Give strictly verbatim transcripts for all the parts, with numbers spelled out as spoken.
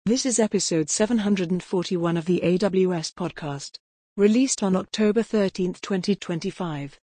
This is episode seven hundred forty-one of the A W S podcast, released on October thirteenth, twenty twenty-five.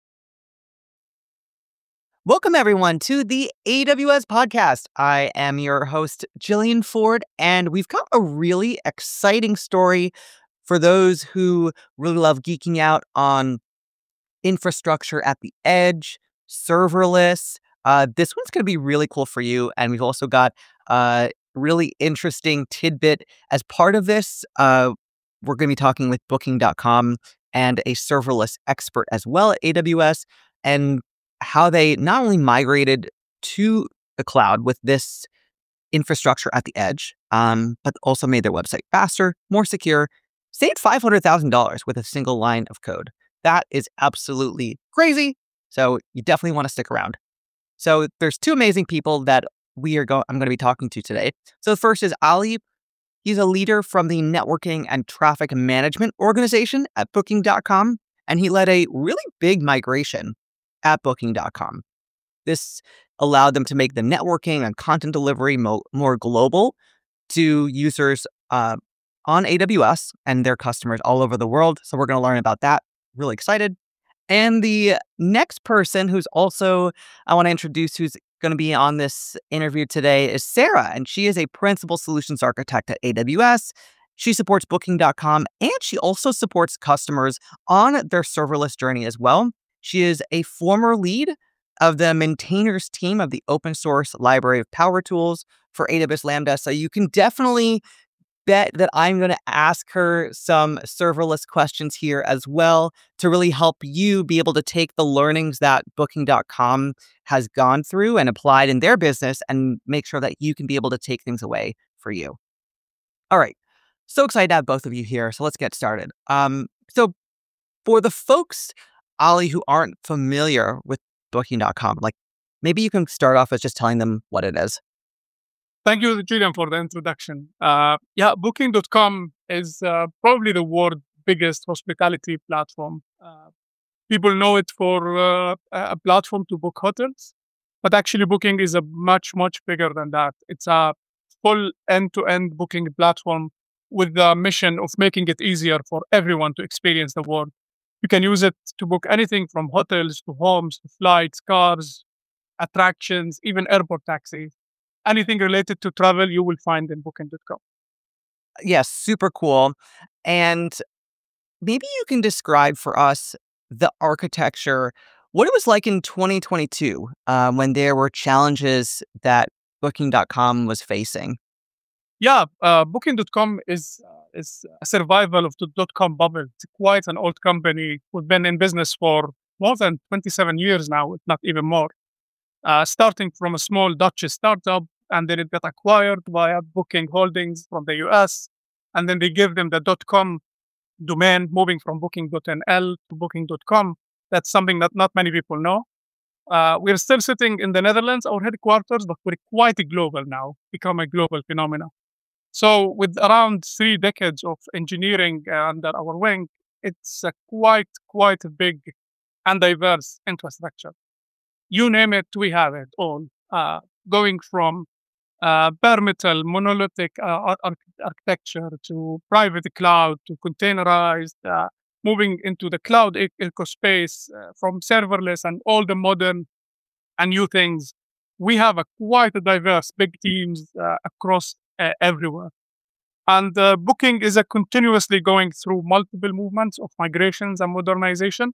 Welcome, everyone, to the A W S podcast. I am your host, Jillian Ford, and we've got a really exciting story for those who really love geeking out on infrastructure at the edge, serverless. Uh, this one's going to be really cool for you, and we've also got a really interesting tidbit as part of this. Uh, we're going to be talking with Booking dot com and a serverless expert as well at A W S, and how they not only migrated to the cloud with this infrastructure at the edge, um, but also made their website faster, more secure, saved five hundred thousand dollars with a single line of code. That is absolutely crazy. So you definitely want to stick around. So there's two amazing people that we are go- I'm going to be talking to today. So the first is Ali. He's a leader from the networking and traffic management organization at Booking dot com, and he led a really big migration at Booking dot com. This allowed them to make the networking and content delivery mo- more global to users uh, on A W S and their customers all over the world. So we're going to learn about that. Really excited. And the next person who's also, I want to introduce, who's going to be on this interview today is Sarah, and she is a principal solutions architect at A W S. She supports Booking dot com, and she also supports customers on their serverless journey as well. She is a former lead of the maintainers team of the open source library of power tools for A W S Lambda. So you can definitely bet that I'm going to ask her some serverless questions here as well to really help you be able to take the learnings that Booking dot com has gone through and applied in their business and make sure that you can be able to take things away for you. All right. So excited to have both of you here. So let's get started. Um, so for the folks, Ali, who aren't familiar with Booking dot com, like maybe you can start off as just telling them what it is. Thank you, Julian, for the introduction. Uh, yeah, Booking dot com is uh, probably the world's biggest hospitality platform. Uh, people know it for uh, a platform to book hotels, but actually Booking is a much, much bigger than that. It's a full end-to-end booking platform with the mission of making it easier for everyone to experience the world. You can use it to book anything from hotels to homes, to flights, cars, attractions, even airport taxis. Anything related to travel, you will find in Booking dot com. Yes, super cool. And maybe you can describe for us the architecture, what it was like in twenty twenty-two um, when there were challenges that Booking dot com was facing. Yeah, uh, Booking dot com is uh, is a survival of the dot-com bubble. It's quite an old company. We've been in business for more than twenty-seven years now, if not even more. Uh, starting from a small Dutch startup, and then it got acquired by a Booking Holdings from the U S, and then they gave them the .com domain, moving from booking dot n l to booking dot com. That's something that not many people know. Uh, we're still sitting in the Netherlands, our headquarters, but we're quite global now, become a global phenomenon. So with around three decades of engineering uh, under our wing, it's a quite, quite a big and diverse infrastructure. You name it, we have it all. Uh, going from uh, bare metal, monolithic uh, ar- architecture to private cloud to containerized, uh, moving into the cloud e- ecospace uh, from serverless and all the modern and new things. We have a quite a diverse big teams uh, across uh, everywhere. And uh, Booking is a continuously going through multiple movements of migrations and modernization.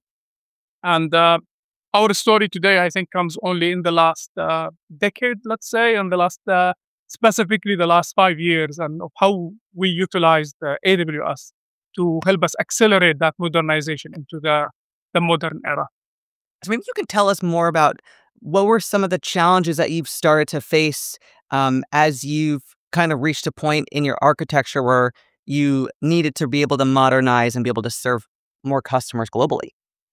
And uh, our story today, I think, comes only in the last uh, decade, let's say, and the last, uh, specifically the last five years, and of how we utilized uh, A W S to help us accelerate that modernization into the, the modern era. So maybe you can tell us more about what were some of the challenges that you've started to face um, as you've kind of reached a point in your architecture where you needed to be able to modernize and be able to serve more customers globally.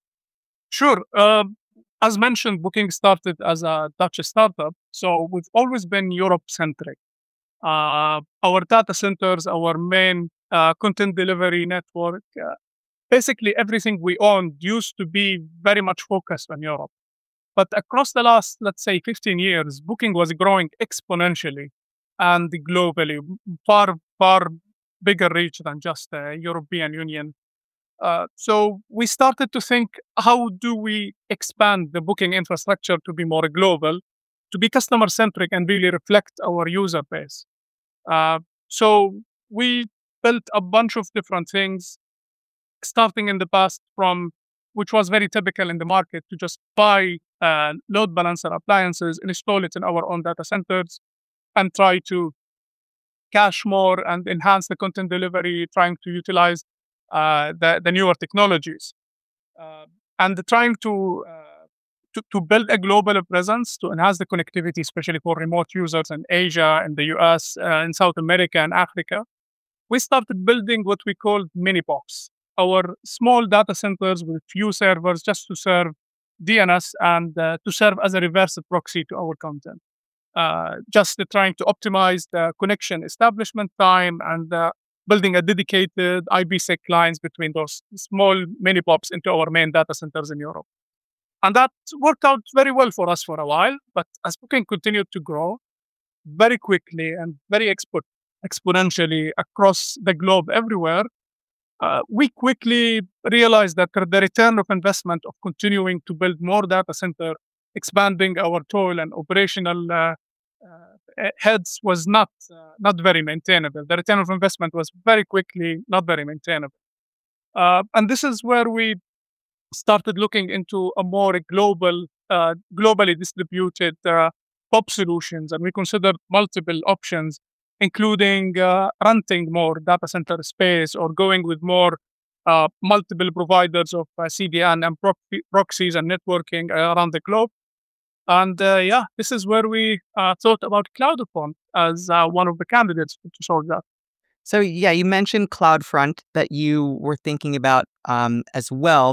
Sure. Uh, as mentioned, Booking started as a Dutch startup, so we've always been Europe-centric. Uh, our data centers, our main uh, content delivery network, uh, basically everything we owned used to be very much focused on Europe. But across the last, let's say, fifteen years, Booking was growing exponentially. and globally, far, far bigger reach than just the European Union. Uh, so we started to think, how do we expand the booking infrastructure to be more global, to be customer centric and really reflect our user base? Uh, so we built a bunch of different things, starting in the past from, which was very typical in the market, to just buy uh, load balancer appliances, install it in our own data centers, and try to cache more and enhance the content delivery, trying to utilize uh, the, the newer technologies, uh, and trying to, uh, to to build a global presence to enhance the connectivity, especially for remote users in Asia, in the U S, uh, in South America, and Africa. We started building what we call mini POPs, our small data centers with few servers, just to serve D N S and uh, to serve as a reverse proxy to our content. Uh, just trying to optimize the connection establishment time and uh, building a dedicated IPsec lines between those small mini POPs into our main data centers in Europe. And that worked out very well for us for a while. But as Booking continued to grow very quickly and very expo- exponentially across the globe everywhere, uh, we quickly realized that the return of investment of continuing to build more data center, expanding our toil and operational uh, uh, heads was not uh, not very maintainable. The return of investment was very quickly not very maintainable. Uh, and this is where we started looking into a more global, uh, globally distributed uh, POP solutions, and we considered multiple options, including uh, renting more data center space or going with more uh, multiple providers of uh, C D N and proxy- proxies and networking uh, around the globe. And uh, yeah, this is where we uh, thought about CloudFront as uh, one of the candidates to solve that. So yeah, you mentioned CloudFront that you were thinking about um, as well.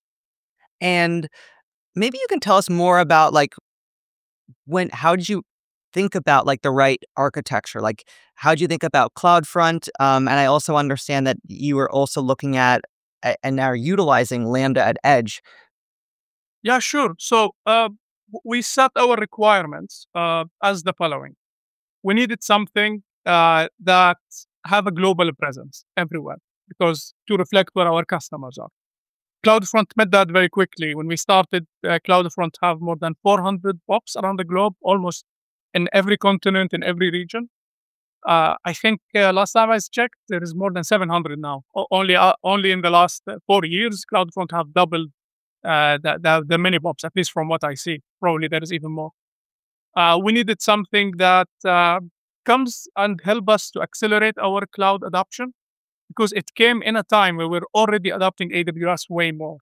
And maybe you can tell us more about like when how did you think about like the right architecture? Like how did you think about CloudFront? Um, and I also understand that you were also looking at a- and are utilizing Lambda at Edge. Yeah, sure. So uh, w- we set our requirements uh, as the following. We needed something uh, that have a global presence everywhere, because to reflect where our customers are. CloudFront met that very quickly. When we started, uh, CloudFront have more than four hundred POPs around the globe, almost in every continent, in every region. Uh, I think uh, last time I checked, there is more than seven hundred now. O- only uh, only in the last uh, four years, CloudFront have doubled uh, the, the, the mini POPs, at least from what I see. Probably there is even more. Uh, we needed something that uh, comes and help us to accelerate our cloud adoption, because it came in a time where we're already adopting A W S way more.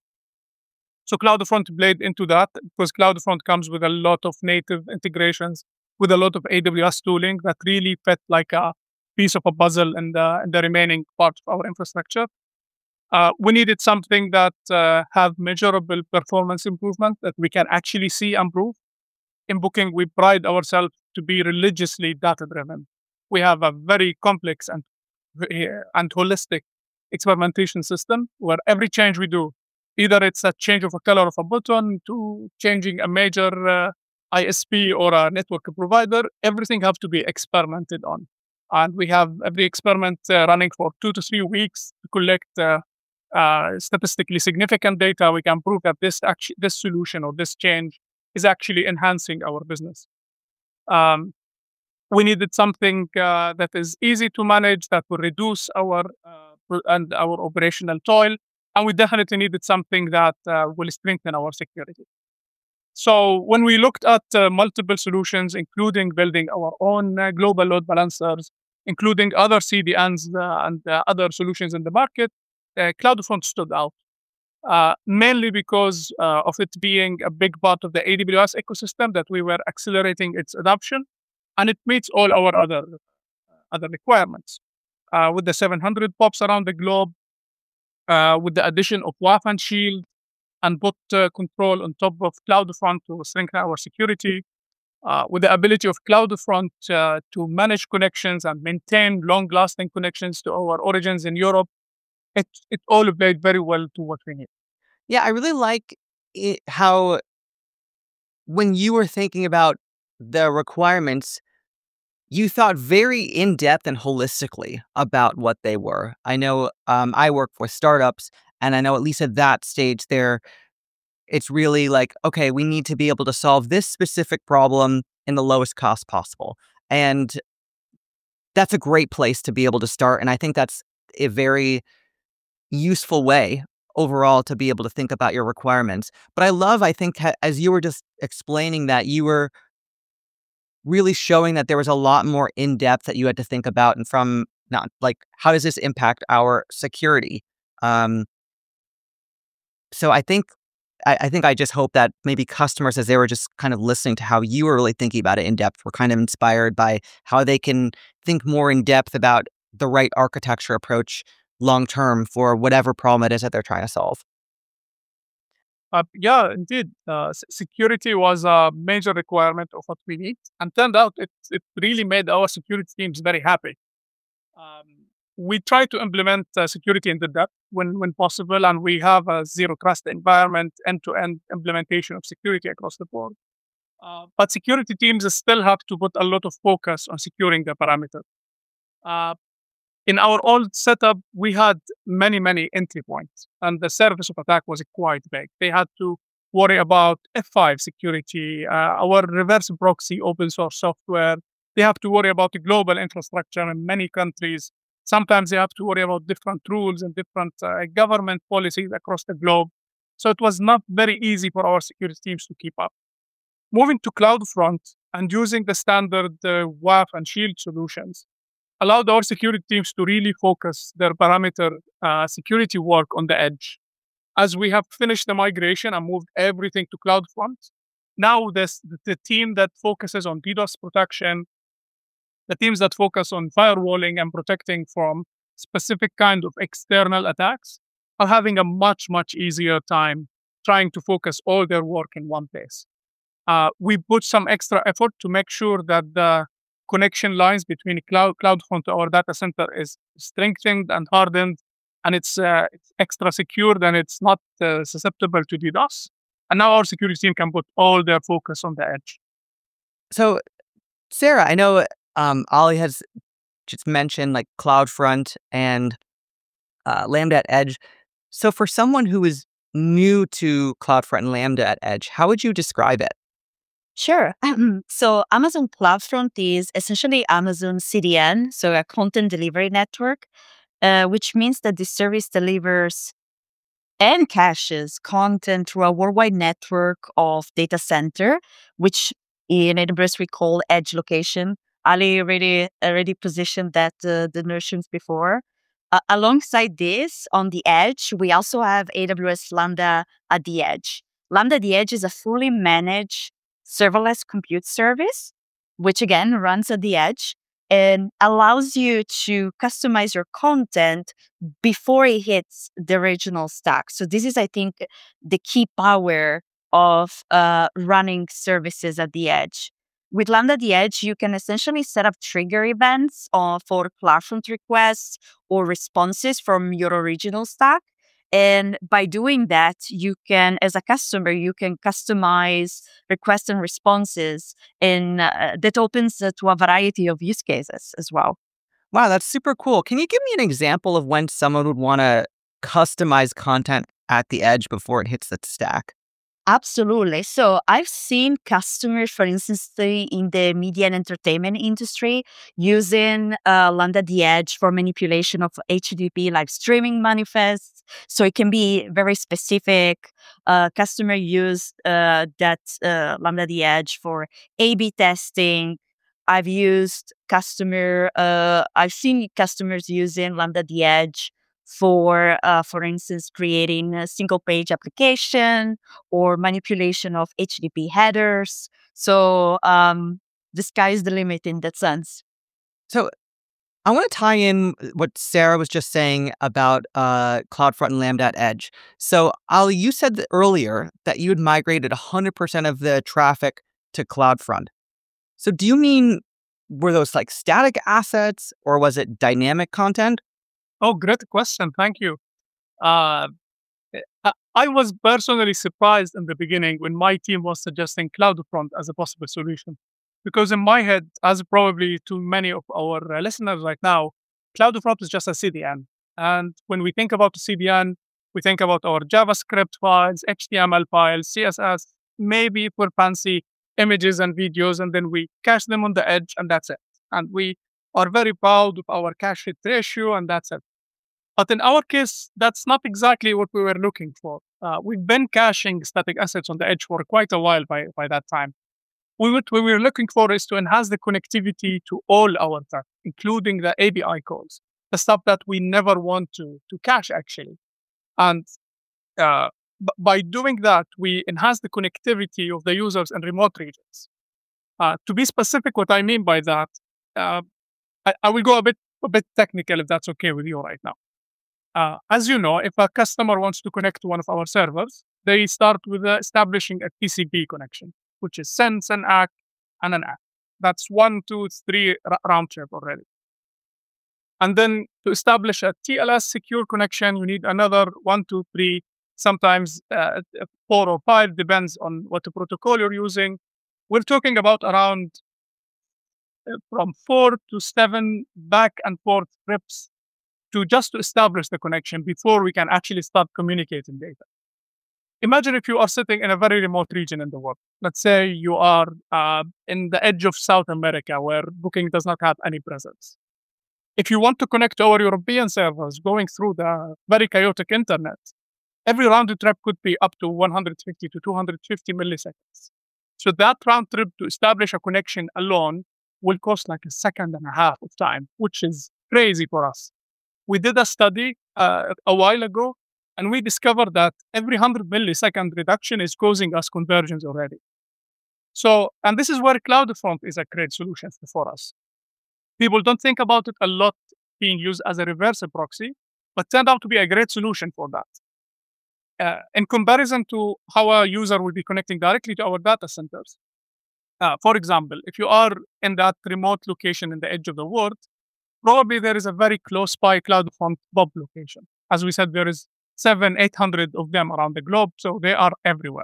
So CloudFront played into that, because CloudFront comes with a lot of native integrations, with a lot of A W S tooling that really fit like a piece of a puzzle in the, in the remaining part of our infrastructure. Uh, we needed something that uh, have measurable performance improvement that we can actually see improve. In Booking, we pride ourselves to be religiously data driven. We have a very complex and uh, and holistic experimentation system where every change we do, either it's a change of a color of a button to changing a major uh, I S P or a network provider, everything has to be experimented on. And we have every experiment uh, running for two to three weeks to collect uh, uh, statistically significant data. We can prove that this actu- this solution or this change is actually enhancing our business. Um, we needed something uh, that is easy to manage, that will reduce our uh, pro- and our operational toil, and we definitely needed something that uh, will strengthen our security. So when we looked at uh, multiple solutions, including building our own uh, global load balancers, including other C D Ns uh, and uh, other solutions in the market, uh, CloudFront stood out, uh, mainly because uh, of it being a big part of the A W S ecosystem, that we were accelerating its adoption, and it meets all our other other requirements. Uh, with the seven hundred POPs around the globe, uh, with the addition of W A F and Shield and bot uh, control on top of CloudFront to strengthen our security, uh, with the ability of CloudFront uh, to manage connections and maintain long-lasting connections to our origins in Europe, it it all played very well to what we need. Yeah, I really like it, how when you were thinking about the requirements, you thought very in depth and holistically about what they were. I know um, I work for startups, and I know at least at that stage there, it's really like, okay, we need to be able to solve this specific problem in the lowest cost possible. And that's a great place to be able to start. And I think that's a very useful way overall to be able to think about your requirements. But I love, I think, ha- as you were just explaining that, you were really showing that there was a lot more in depth that you had to think about, and from not like, how does this impact our security? Um, so I think I, I think I just hope that maybe customers, as they were just kind of listening to how you were really thinking about it in depth, were kind of inspired by how they can think more in depth about the right architecture approach long term for whatever problem it is that they're trying to solve. Uh, yeah, indeed. Uh, s- security was a major requirement of what we need, and turned out it it really made our security teams very happy. Um, we try to implement uh, security in the depth when when possible, and we have a zero trust environment, end to end implementation of security across the board. Uh, but security teams still have to put a lot of focus on securing the parameter. Uh, in our old setup, we had many, many entry points, and the surface of attack was quite big. They had to worry about F five security, uh, our reverse proxy open source software. They have to worry about the global infrastructure in many countries. Sometimes they have to worry about different rules and different uh, government policies across the globe. So it was not very easy for our security teams to keep up. Moving to CloudFront and using the standard uh, W A F and Shield solutions allowed our security teams to really focus their parameter uh, security work on the edge. As we have finished the migration and moved everything to CloudFront, now this, the team that focuses on DDoS protection, the teams that focus on firewalling and protecting from specific kind of external attacks are having a much, much easier time trying to focus all their work in one place. Uh, we put some extra effort to make sure that the connection lines between cloud CloudFront to our data center is strengthened and hardened, and it's, uh, it's extra secure, and it's not uh, susceptible to DDoS. And now our security team can put all their focus on the edge. So, Sarah, I know um, Ollie has just mentioned like CloudFront and uh, Lambda at Edge. So, for someone who is new to CloudFront and Lambda at Edge, how would you describe it? Sure. So Amazon CloudFront is essentially Amazon C D N, so a content delivery network, uh, which means that the service delivers and caches content through a worldwide network of data center, which in A W S we call edge location. Ali already already positioned that uh, the notions before. Uh, alongside this, on the edge, we also have A W S Lambda at the edge. Lambda at the edge is a fully managed serverless compute service, which again runs at the edge and allows you to customize your content before it hits the original stack. So this is, I think, the key power of uh, running services at the edge. With Lambda at the edge, you can essentially set up trigger events uh, for CloudFront requests or responses from your original stack. And by doing that, you can, as a customer, you can customize requests and responses, and uh, that opens uh, to a variety of use cases as well. Wow, that's super cool. Can you give me an example of when someone would want to customize content at the edge before it hits the stack? Absolutely. So I've seen customers, for instance, the- in the media and entertainment industry, using uh, Lambda at the Edge for manipulation of H T T P live streaming manifests. So it can be very specific. Uh, customer use uh, that uh, Lambda at the Edge for A B testing. I've used customer. Uh, I've seen customers using Lambda at the Edge for, uh, for instance, creating a single page application or manipulation of H T T P headers. So um, the sky is the limit in that sense. So, I want to tie in what Sarah was just saying about uh, CloudFront and Lambda at Edge. So, Ali, you said that earlier that you had migrated one hundred percent of the traffic to CloudFront. So, do you mean, were those like static assets, or was it dynamic content? Oh, great question. Thank you. Uh, I I was personally surprised in the beginning when my team was suggesting CloudFront as a possible solution. Because in my head, as probably to many of our uh, listeners right now, CloudFront is just a C D N. And when we think about the C D N, we think about our JavaScript files, H T M L files, C S S, maybe for fancy images and videos, and then we cache them on the edge, and that's it. And we are very proud of our cache hit ratio, and that's it. But in our case, that's not exactly what we were looking for. Uh, we've been caching static assets on the edge for quite a while by, by that time. We, what we were looking for is to enhance the connectivity to all our traffic, including the A P I calls, the stuff that we never want to, to cache, actually. And uh, b- by doing that, we enhance the connectivity of the users in remote regions. Uh, to be specific, what I mean by that, uh, I, I will go a bit a bit technical if that's okay with you right now. Uh, as you know, if a customer wants to connect to one of our servers, they start with uh, establishing a T C P connection, which is send, send, act, and an act. That's one, two, three r- round trip already. And then to establish a T L S secure connection, you need another one, two, three, sometimes uh, four or five, depends on what the protocol you're using. We're talking about around uh, from four to seven back and forth trips to just to establish the connection before we can actually start communicating data. Imagine if you are sitting in a very remote region in the world. Let's say you are uh, in the edge of South America where Booking does not have any presence. If you want to connect to our European servers going through the very chaotic internet, every round trip could be up to one hundred fifty to two hundred fifty milliseconds. So that round trip to establish a connection alone will cost like a second and a half of time, which is crazy for us. We did a study uh, a while ago, and we discovered that every one hundred millisecond reduction is causing us conversions already. So, and this is where CloudFront is a great solution for us. People don't think about it a lot being used as a reverse proxy, but turned out to be a great solution for that. Uh, in comparison to how a user will be connecting directly to our data centers. Uh, for example, if you are in that remote location in the edge of the world, probably there is a very close by CloudFront Bob location. As we said, there is seven, eight hundred of them around the globe, so they are everywhere.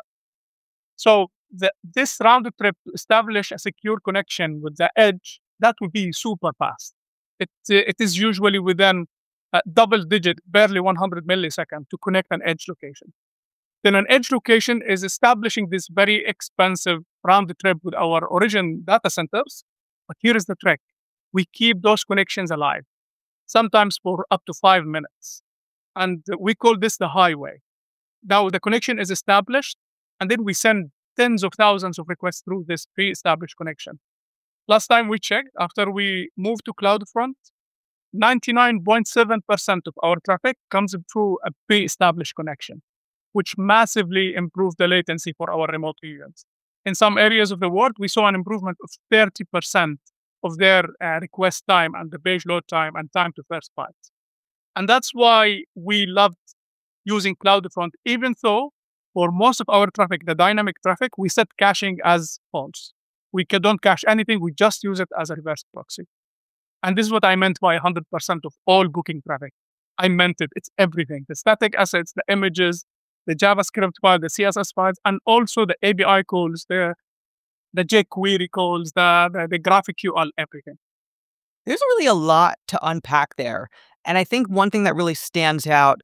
So the, this round trip to establish a secure connection with the edge, that would be super fast. It, uh, it is usually within a double digit, barely one hundred milliseconds to connect an edge location. Then an edge location is establishing this very expensive round trip with our origin data centers. But here is the trick. We keep those connections alive, sometimes for up to five minutes. And we call this the highway. Now the connection is established, and then we send tens of thousands of requests through this pre-established connection. Last time we checked, after we moved to CloudFront, ninety-nine point seven percent of our traffic comes through a pre-established connection, which massively improved the latency for our remote regions. In some areas of the world, we saw an improvement of thirty percent of their uh, request time and the page load time and time to first byte. And that's why we loved using CloudFront, even though for most of our traffic, the dynamic traffic, we set caching as false. We don't cache anything, we just use it as a reverse proxy. And this is what I meant by one hundred percent of all Booking traffic. I meant it, it's everything. The static assets, the images, the JavaScript file, the C S S files, and also the A P I calls, the, the jQuery calls, the, the, the GraphQL, everything. There's really a lot to unpack there. And I think one thing that really stands out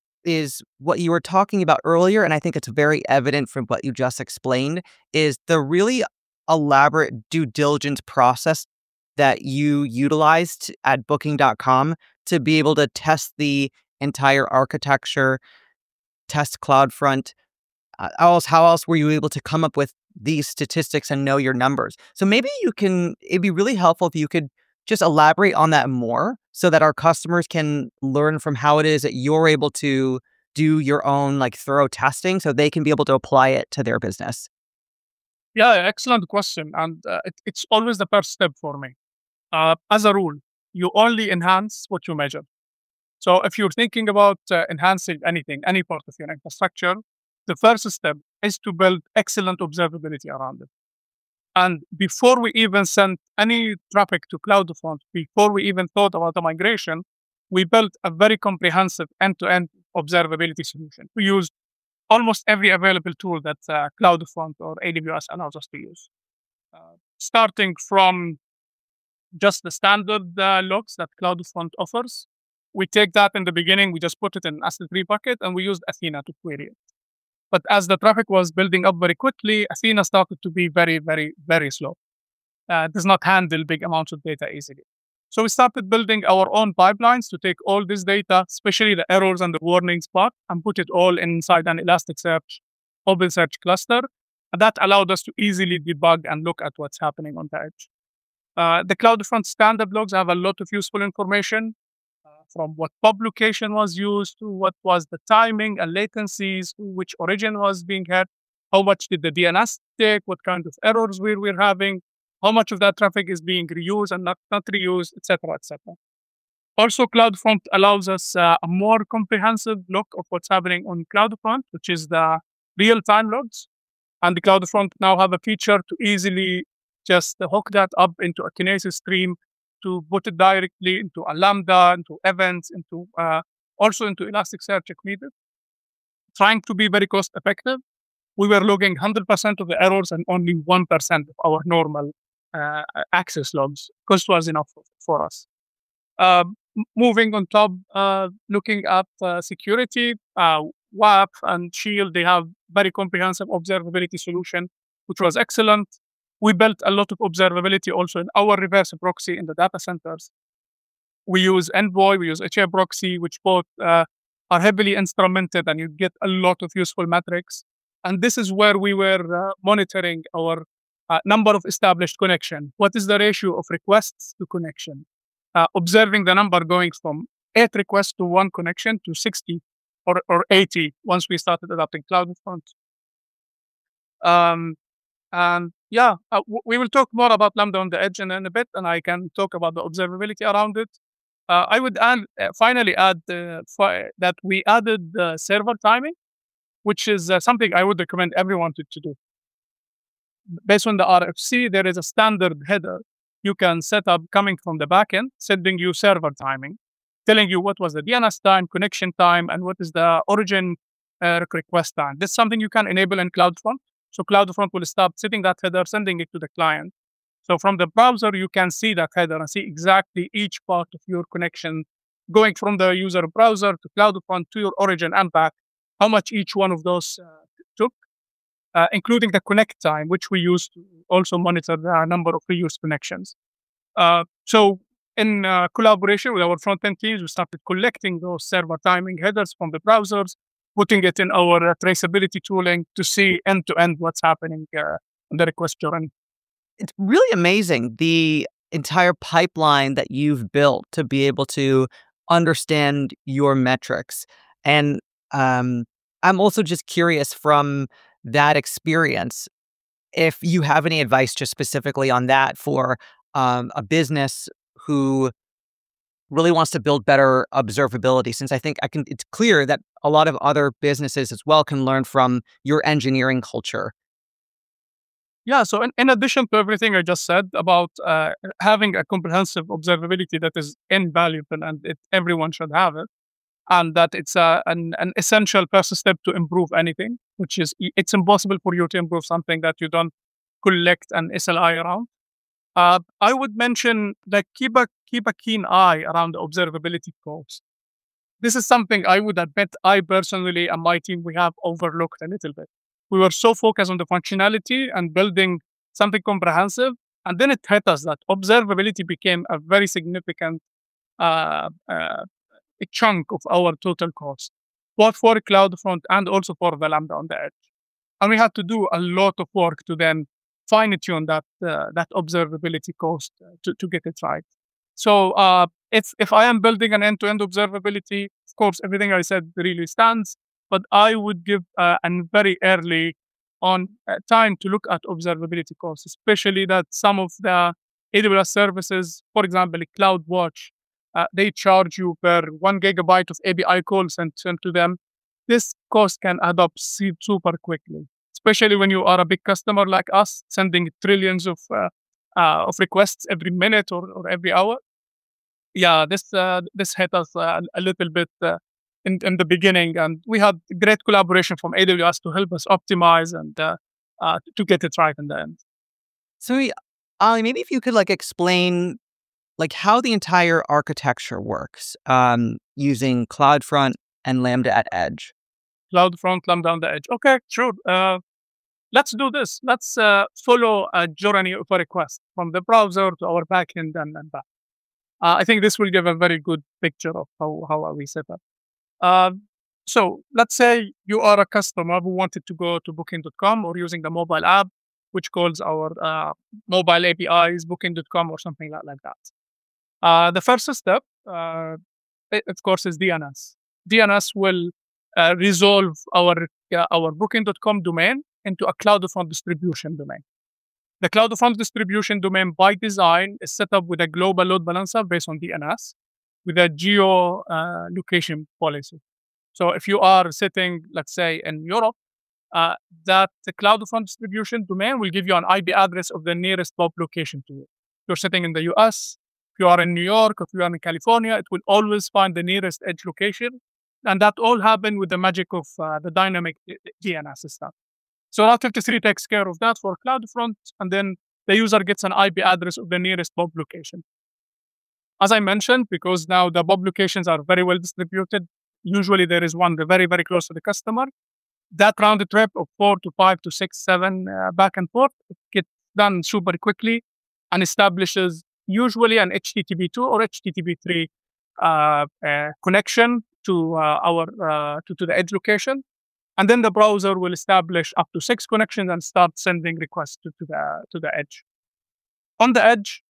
is what you were talking about earlier, and I think it's very evident from what you just explained, is the really elaborate due diligence process that you utilized at Booking dot com to be able to test the entire architecture, test CloudFront. Uh, how else, how else were you able to come up with these statistics and know your numbers? So maybe you can, it'd be really helpful if you could just elaborate on that more so that our customers can learn from how it is that you're able to do your own like thorough testing so they can be able to apply it to their business. Yeah, excellent question. And uh, it, it's always the first step for me. Uh, as a rule, you only enhance what you measure. So if you're thinking about uh, enhancing anything, any part of your infrastructure, the first step is to build excellent observability around it. And before we even sent any traffic to CloudFront, before we even thought about the migration, we built a very comprehensive end-to-end observability solution. We used almost every available tool that uh, CloudFront or A W S allows us to use. Uh, starting from just the standard uh, logs that CloudFront offers. We take that in the beginning, we just put it in an S three bucket, and we used Athena to query it. But as the traffic was building up very quickly, Athena started to be very, very, very slow. Uh, does not handle big amounts of data easily. So we started building our own pipelines to take all this data, especially the errors and the warnings part, and put it all inside an Elasticsearch OpenSearch cluster. And that allowed us to easily debug and look at what's happening on the edge. Uh, the CloudFront standard logs have a lot of useful information, uh, from what pub location was used to what was the timing and latencies, which origin was being had, how much did the D N S take, what kind of errors we were having, how much of that traffic is being reused and not, not reused, et cetera, et cetera. Also, CloudFront allows us uh, a more comprehensive look of what's happening on CloudFront, which is the real-time logs. And the CloudFront now have a feature to easily just hook that up into a Kinesis stream to put it directly into a Lambda, into events, into uh, also into Elasticsearch if needed. Trying to be very cost effective, we were logging one hundred percent of the errors and only one percent of our normal uh, access logs. Cost was enough for, for us. Uh, moving on top, uh, looking at uh, security, uh, W A P and Shield, they have very comprehensive observability solution, which was excellent. We built a lot of observability also in our reverse proxy in the data centers. We use Envoy, we use H A proxy, which both uh, are heavily instrumented, and you get a lot of useful metrics. And this is where we were uh, monitoring our uh, number of established connection. What is the ratio of requests to connection? Uh, observing the number going from eight requests to one connection to sixty or, or eighty once we started adopting CloudFront. Um, and yeah, uh, w- we will talk more about Lambda on the edge in, in a bit, and I can talk about the observability around it. Uh, I would add, uh, finally add uh, fi- that we added uh, server timing, which is uh, something I would recommend everyone to, to do. Based on the R F C, there is a standard header you can set up coming from the backend, sending you server timing, telling you what was the D N S time, connection time, and what is the origin uh, request time. This is something you can enable in CloudFront. So CloudFront will start setting that header, sending it to the client. So from the browser, you can see that header and see exactly each part of your connection going from the user browser to CloudFront to your origin and back, how much each one of those uh, took, uh, including the connect time, which we use to also monitor the number of reused connections. Uh, so in uh, collaboration with our front-end teams, we started collecting those server timing headers from the browsers, putting it in our uh, traceability tooling to see end-to-end what's happening uh, on the request journey. It's really amazing, the entire pipeline that you've built to be able to understand your metrics. And um, I'm also just curious from that experience, if you have any advice just specifically on that for um, a business who really wants to build better observability, since I think I can, it's clear that a lot of other businesses as well can learn from your engineering culture. Yeah, so in, in addition to everything I just said about uh, having a comprehensive observability that is invaluable and it, everyone should have it, and that it's a, an, an essential first step to improve anything, which is it's impossible for you to improve something that you don't collect an S L I around. Uh, I would mention like keep a keep a keen eye around the observability cost. This is something I would admit I personally and my team we have overlooked a little bit. We were so focused on the functionality and building something comprehensive, and then it hit us that observability became a very significant uh, uh, a chunk of our total cost, both for CloudFront and also for the Lambda on the edge. And we had to do a lot of work to then fine-tune that uh, that observability cost uh, to, to get it right. So uh, if if I am building an end-to-end observability, of course, everything I said really stands, but I would give uh, a very early on uh, time to look at observability costs, especially that some of the A W S services, for example, CloudWatch, uh, they charge you per one gigabyte of A P I calls sent, sent to them. This cost can add up super quickly, especially when you are a big customer like us, sending trillions of uh, uh, of requests every minute or, or every hour. Yeah, this uh, this hit us uh, a little bit uh, in, in the beginning, and we had great collaboration from A W S to help us optimize and uh, uh, to get it right in the end. So Ali, maybe if you could like explain like how the entire architecture works um, using CloudFront and Lambda at Edge. CloudFront, Lambda on the edge. Okay, sure. Uh, let's do this. Let's uh, follow a journey of a request from the browser to our backend and, and back. Uh, I think this will give a very good picture of how, how we set up. Uh, so let's say you are a customer who wanted to go to booking dot com or using the mobile app, which calls our uh, mobile A P Is, booking dot com or something like, like that. Uh, the first step, uh, it, of course, is D N S. D N S will uh, resolve our uh, our booking dot com domain into a CloudFront distribution domain. The CloudFront distribution domain by design is set up with a global load balancer based on D N S with a geo uh, location policy. So if you are sitting, let's say, in Europe, uh, that the CloudFront distribution domain will give you an I P address of the nearest pub location to you. If you're sitting in the U S, if you are in New York, if you are in California, it will always find the nearest edge location. And that all happened with the magic of uh, the dynamic D N S stuff. So Route fifty-three takes care of that for CloudFront, and then the user gets an I P address of the nearest pub location. As I mentioned, because now the pub locations are very well distributed, usually there is one very, very close to the customer. That round trip of four to five to six, seven uh, back and forth, it gets done super quickly and establishes usually an H T T P two or H T T P three uh, uh, connection to uh, our uh, to, to the edge location. And then the browser will establish up to six connections and start sending requests to, to, the, to the edge. On the edge,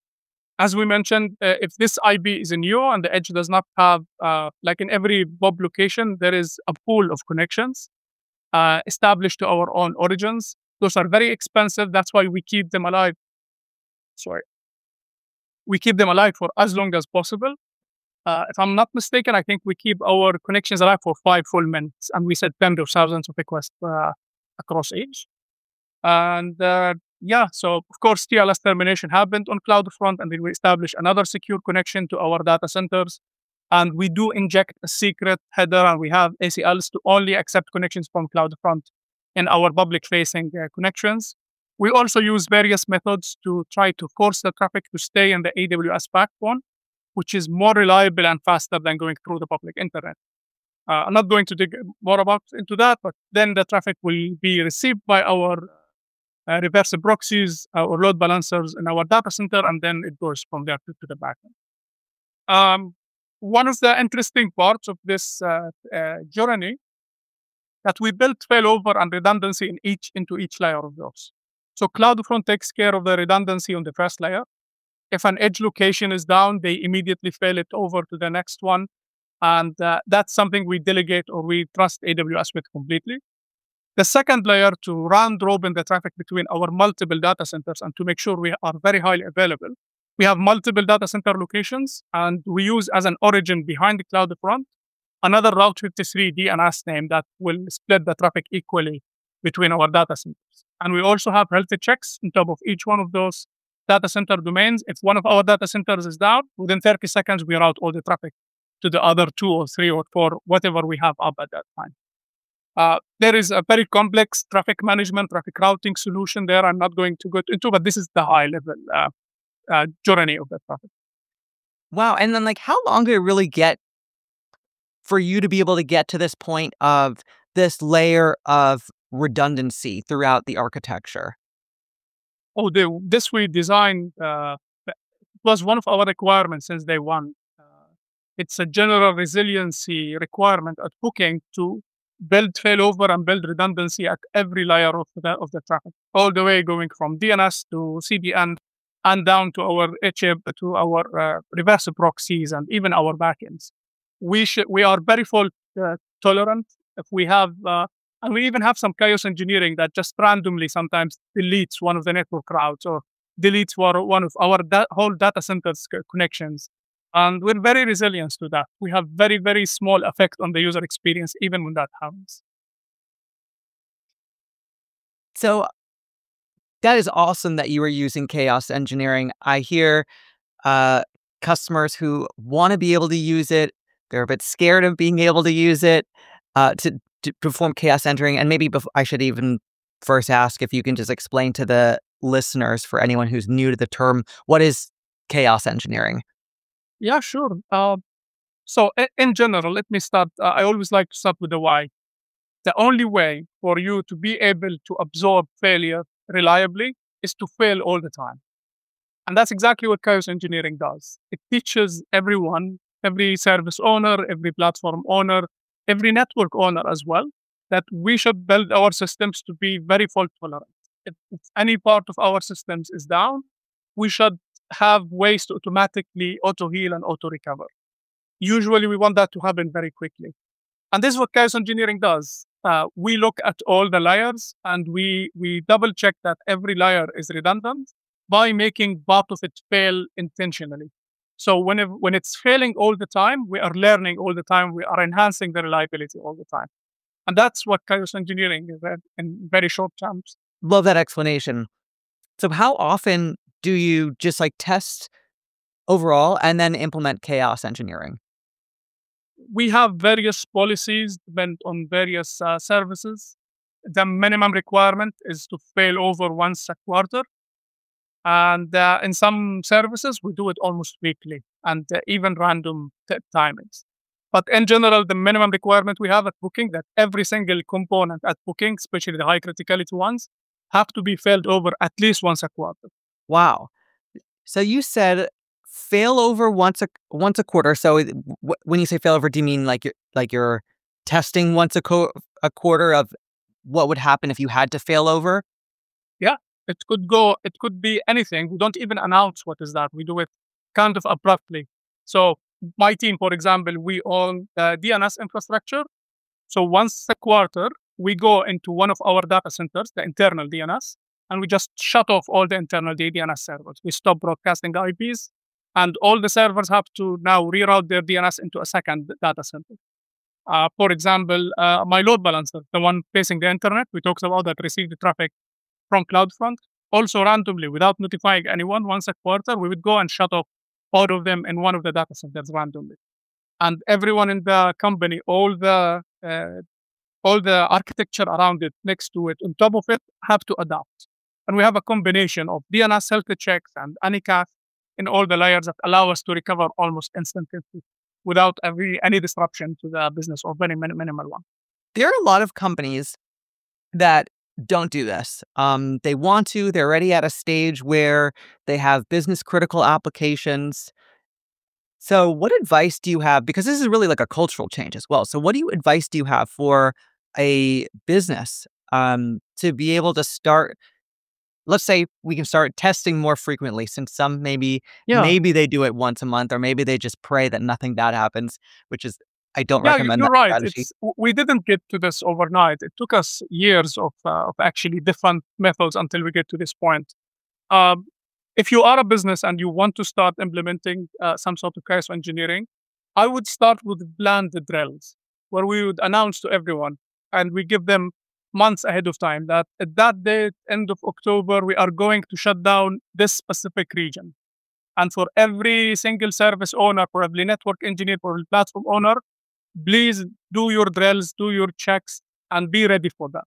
as we mentioned, uh, if this I P is new and the edge does not have, uh, like in every pub location, there is a pool of connections uh, established to our own origins. Those are very expensive. That's why we keep them alive. Sorry. We keep them alive for as long as possible. Uh, if I'm not mistaken, I think we keep our connections alive for five full minutes, and we send tens of thousands of requests uh, across each. And uh, yeah, so of course, T L S termination happened on CloudFront, and then we establish another secure connection to our data centers. And we do inject a secret header, and we have A C Ls to only accept connections from CloudFront in our public-facing uh, connections. We also use various methods to try to force the traffic to stay in the A W S backbone, which is more reliable and faster than going through the public internet. Uh, I'm not going to dig more about into that, but then the traffic will be received by our uh, reverse proxies uh, or load balancers in our data center, and then it goes from there to, to the backend. Um, one of the interesting parts of this uh, uh, journey that we built failover and redundancy in each into each layer of those. So CloudFront takes care of the redundancy on the first layer. If an edge location is down, they immediately fail it over to the next one. And uh, that's something we delegate or we trust A W S with completely. The second layer, to round robin the traffic between our multiple data centers and to make sure we are very highly available. We have multiple data center locations, and we use as an origin behind the CloudFront another Route fifty-three D N S name that will split the traffic equally between our data centers. And we also have health checks on top of each one of those data center domains. If one of our data centers is down, within thirty seconds, we route all the traffic to the other two or three or four, whatever we have up at that time. Uh, there is a very complex traffic management, traffic routing solution there I'm not going to go into, but this is the high level uh, uh, journey of the traffic. Wow. And then like, how long did it really get for you to be able to get to this point of this layer of redundancy throughout the architecture? Oh, the, this we designed uh, was one of our requirements since day one. Uh, it's a general resiliency requirement at Booking to build failover and build redundancy at every layer of the, of the traffic, all the way going from D N S to C D N and down to our H I P, to our uh, reverse proxies, and even our backends. We sh- we are very fault uh, tolerant. If we have uh, And we even have some chaos engineering that just randomly sometimes deletes one of the network routes or deletes one of our da- whole data centers connections. And we're very resilient to that. We have very, very small effect on the user experience, even when that happens. So that is awesome that you are using chaos engineering. I hear uh, customers who want to be able to use it. They're a bit scared of being able to use it uh, to to perform chaos engineering. And maybe before, I should even first ask if you can just explain to the listeners, for anyone who's new to the term, what is chaos engineering? Yeah, sure. Uh, so i- in general, let me start. Uh, I always like to start with the why. The only way for you to be able to absorb failure reliably is to fail all the time. And that's exactly what chaos engineering does. It teaches everyone, every service owner, every platform owner, every network owner as well, that we should build our systems to be very fault tolerant. If, if any part of our systems is down, we should have ways to automatically auto heal and auto recover. Usually, we want that to happen very quickly. And this is what chaos engineering does. Uh, we look at all the layers and we we double check that every layer is redundant by making part of it fail intentionally. So when it, when it's failing all the time, we are learning all the time. We are enhancing the reliability all the time, and that's what chaos engineering is uh, in very short terms. Love that explanation. So how often do you just like test overall and then implement chaos engineering? We have various policies depend on various uh, services. The minimum requirement is to fail over once a quarter. And uh, in some services, we do it almost weekly and uh, even random t- timings. But in general, the minimum requirement we have at Booking that every single component at Booking, especially the high criticality ones, have to be failed over at least once a quarter. Wow. So you said fail over once a once a quarter. So it- w- when you say fail over, do you mean like you're like you're testing once a co- a quarter of what would happen if you had to fail over? Yeah, it could go, it could be anything. We don't even announce what is that. We do it kind of abruptly. So my team, for example, we own the D N S infrastructure. So once a quarter, we go into one of our data centers, the internal D N S, and we just shut off all the internal D N S servers. We stop broadcasting I Ps, and all the servers have to now reroute their D N S into a second data center. Uh, for example, uh, my load balancer, the one facing the internet, we talked about that received the traffic from CloudFront. Also, randomly, without notifying anyone, once a quarter, we would go and shut off all of them in one of the data centers randomly. And everyone in the company, all the uh, all the architecture around it, next to it, on top of it, have to adapt. And we have a combination of D N S health checks and Anycast in all the layers that allow us to recover almost instantly without every, any disruption to the business or very min- minimal one. There are a lot of companies that don't do this. Um, they want to. They're already at a stage where they have business critical applications. So, what advice do you have? Because this is really like a cultural change as well. So, what do you advice do you have for a business um, to be able to start? Let's say we can start testing more frequently, since some maybe Yeah. maybe they do it once a month, or maybe they just pray that nothing bad happens, which is I don't Yeah, you- recommend you're that right. strategy. It's w- we didn't get to this overnight. It took us years of uh, of actually different methods until we get to this point. Um, if you are a business and you want to start implementing uh, some sort of chaos engineering, I would start with planned drills, where we would announce to everyone and we give them months ahead of time that at that date, end of October, we are going to shut down this specific region. And for every single service owner, for every network engineer, for every platform owner, please do your drills, do your checks, and be ready for that.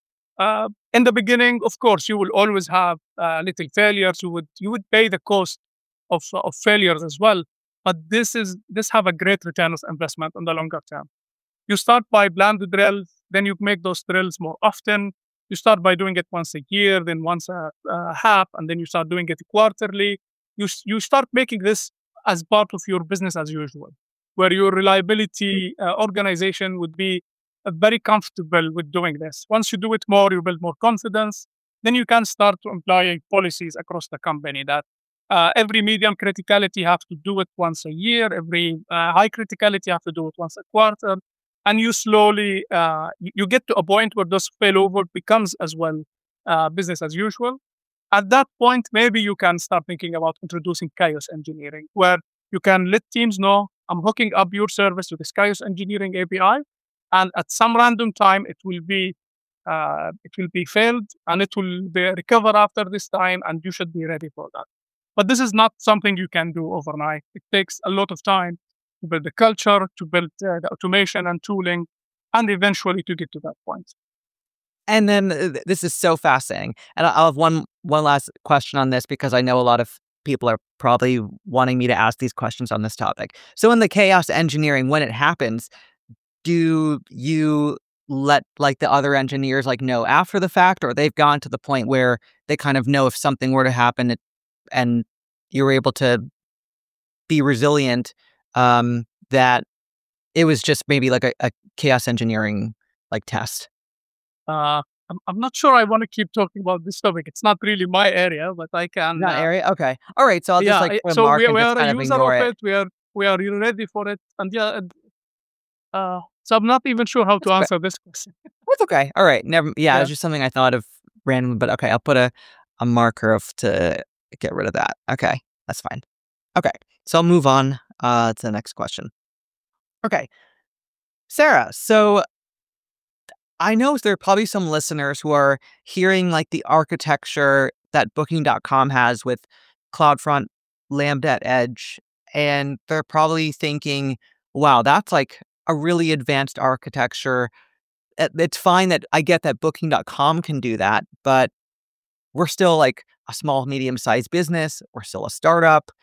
Uh, in the beginning, of course, you will always have uh, little failures. You would you would pay the cost of of failures as well. But this is this have a great return of investment in the longer term. You start by planned drills, then you make those drills more often. You start by doing it once a year, then once a, a half, and then you start doing it quarterly. You s- you start making this as part of your business as usual, where your reliability uh, organization would be uh, very comfortable with doing this. Once you do it more, you build more confidence. Then you can start to employ policies across the company that uh, every medium criticality have to do it once a year. Every uh, high criticality have to do it once a quarter. And you slowly uh, you you get to a point where this failover becomes as well uh, business as usual. At that point, maybe you can start thinking about introducing chaos engineering, where you can let teams know I'm hooking up your service to this chaos engineering A P I, and at some random time it will be uh, it will be failed and it will be recovered after this time, and you should be ready for that. But this is not something you can do overnight. It takes a lot of time to build the culture, to build uh, the automation and tooling, and eventually to get to that point. And then uh, this is so fascinating. And I- I'll have one one last question on this because I know a lot of people are probably wanting me to ask these questions on this topic. So in the chaos engineering, when it happens, do you let like the other engineers like know after the fact, or they've gone to the point where they kind of know if something were to happen it, and you're able to be resilient, um, that it was just maybe like a, a chaos engineering like test? Uh, I'm, I'm not sure I want to keep talking about this topic. It's not really my area, but I can. Not Uh, area? Okay. All right. So I'll just yeah. like I- put a So mark we, and we just are a kind of user ignore of it. it. We are we are ready for it, and yeah. And, uh, so I'm not even sure how to That's answer this question. That's okay. All right. Never. Yeah, Yeah. it's just something I thought of randomly, but okay. I'll put a, a marker of to get rid of that. Okay. That's fine. Okay. So I'll move on uh, to the next question. Okay. Sarah, so I know there are probably some listeners who are hearing like the architecture that Booking dot com has with CloudFront, Lambda at Edge, and they're probably thinking, wow, that's like a really advanced architecture. It- It's fine that I get that Booking dot com can do that, but we're still like a small, medium sized business. We're still a startup.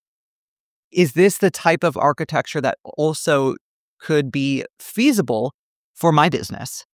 Is this the type of architecture that also could be feasible for my business?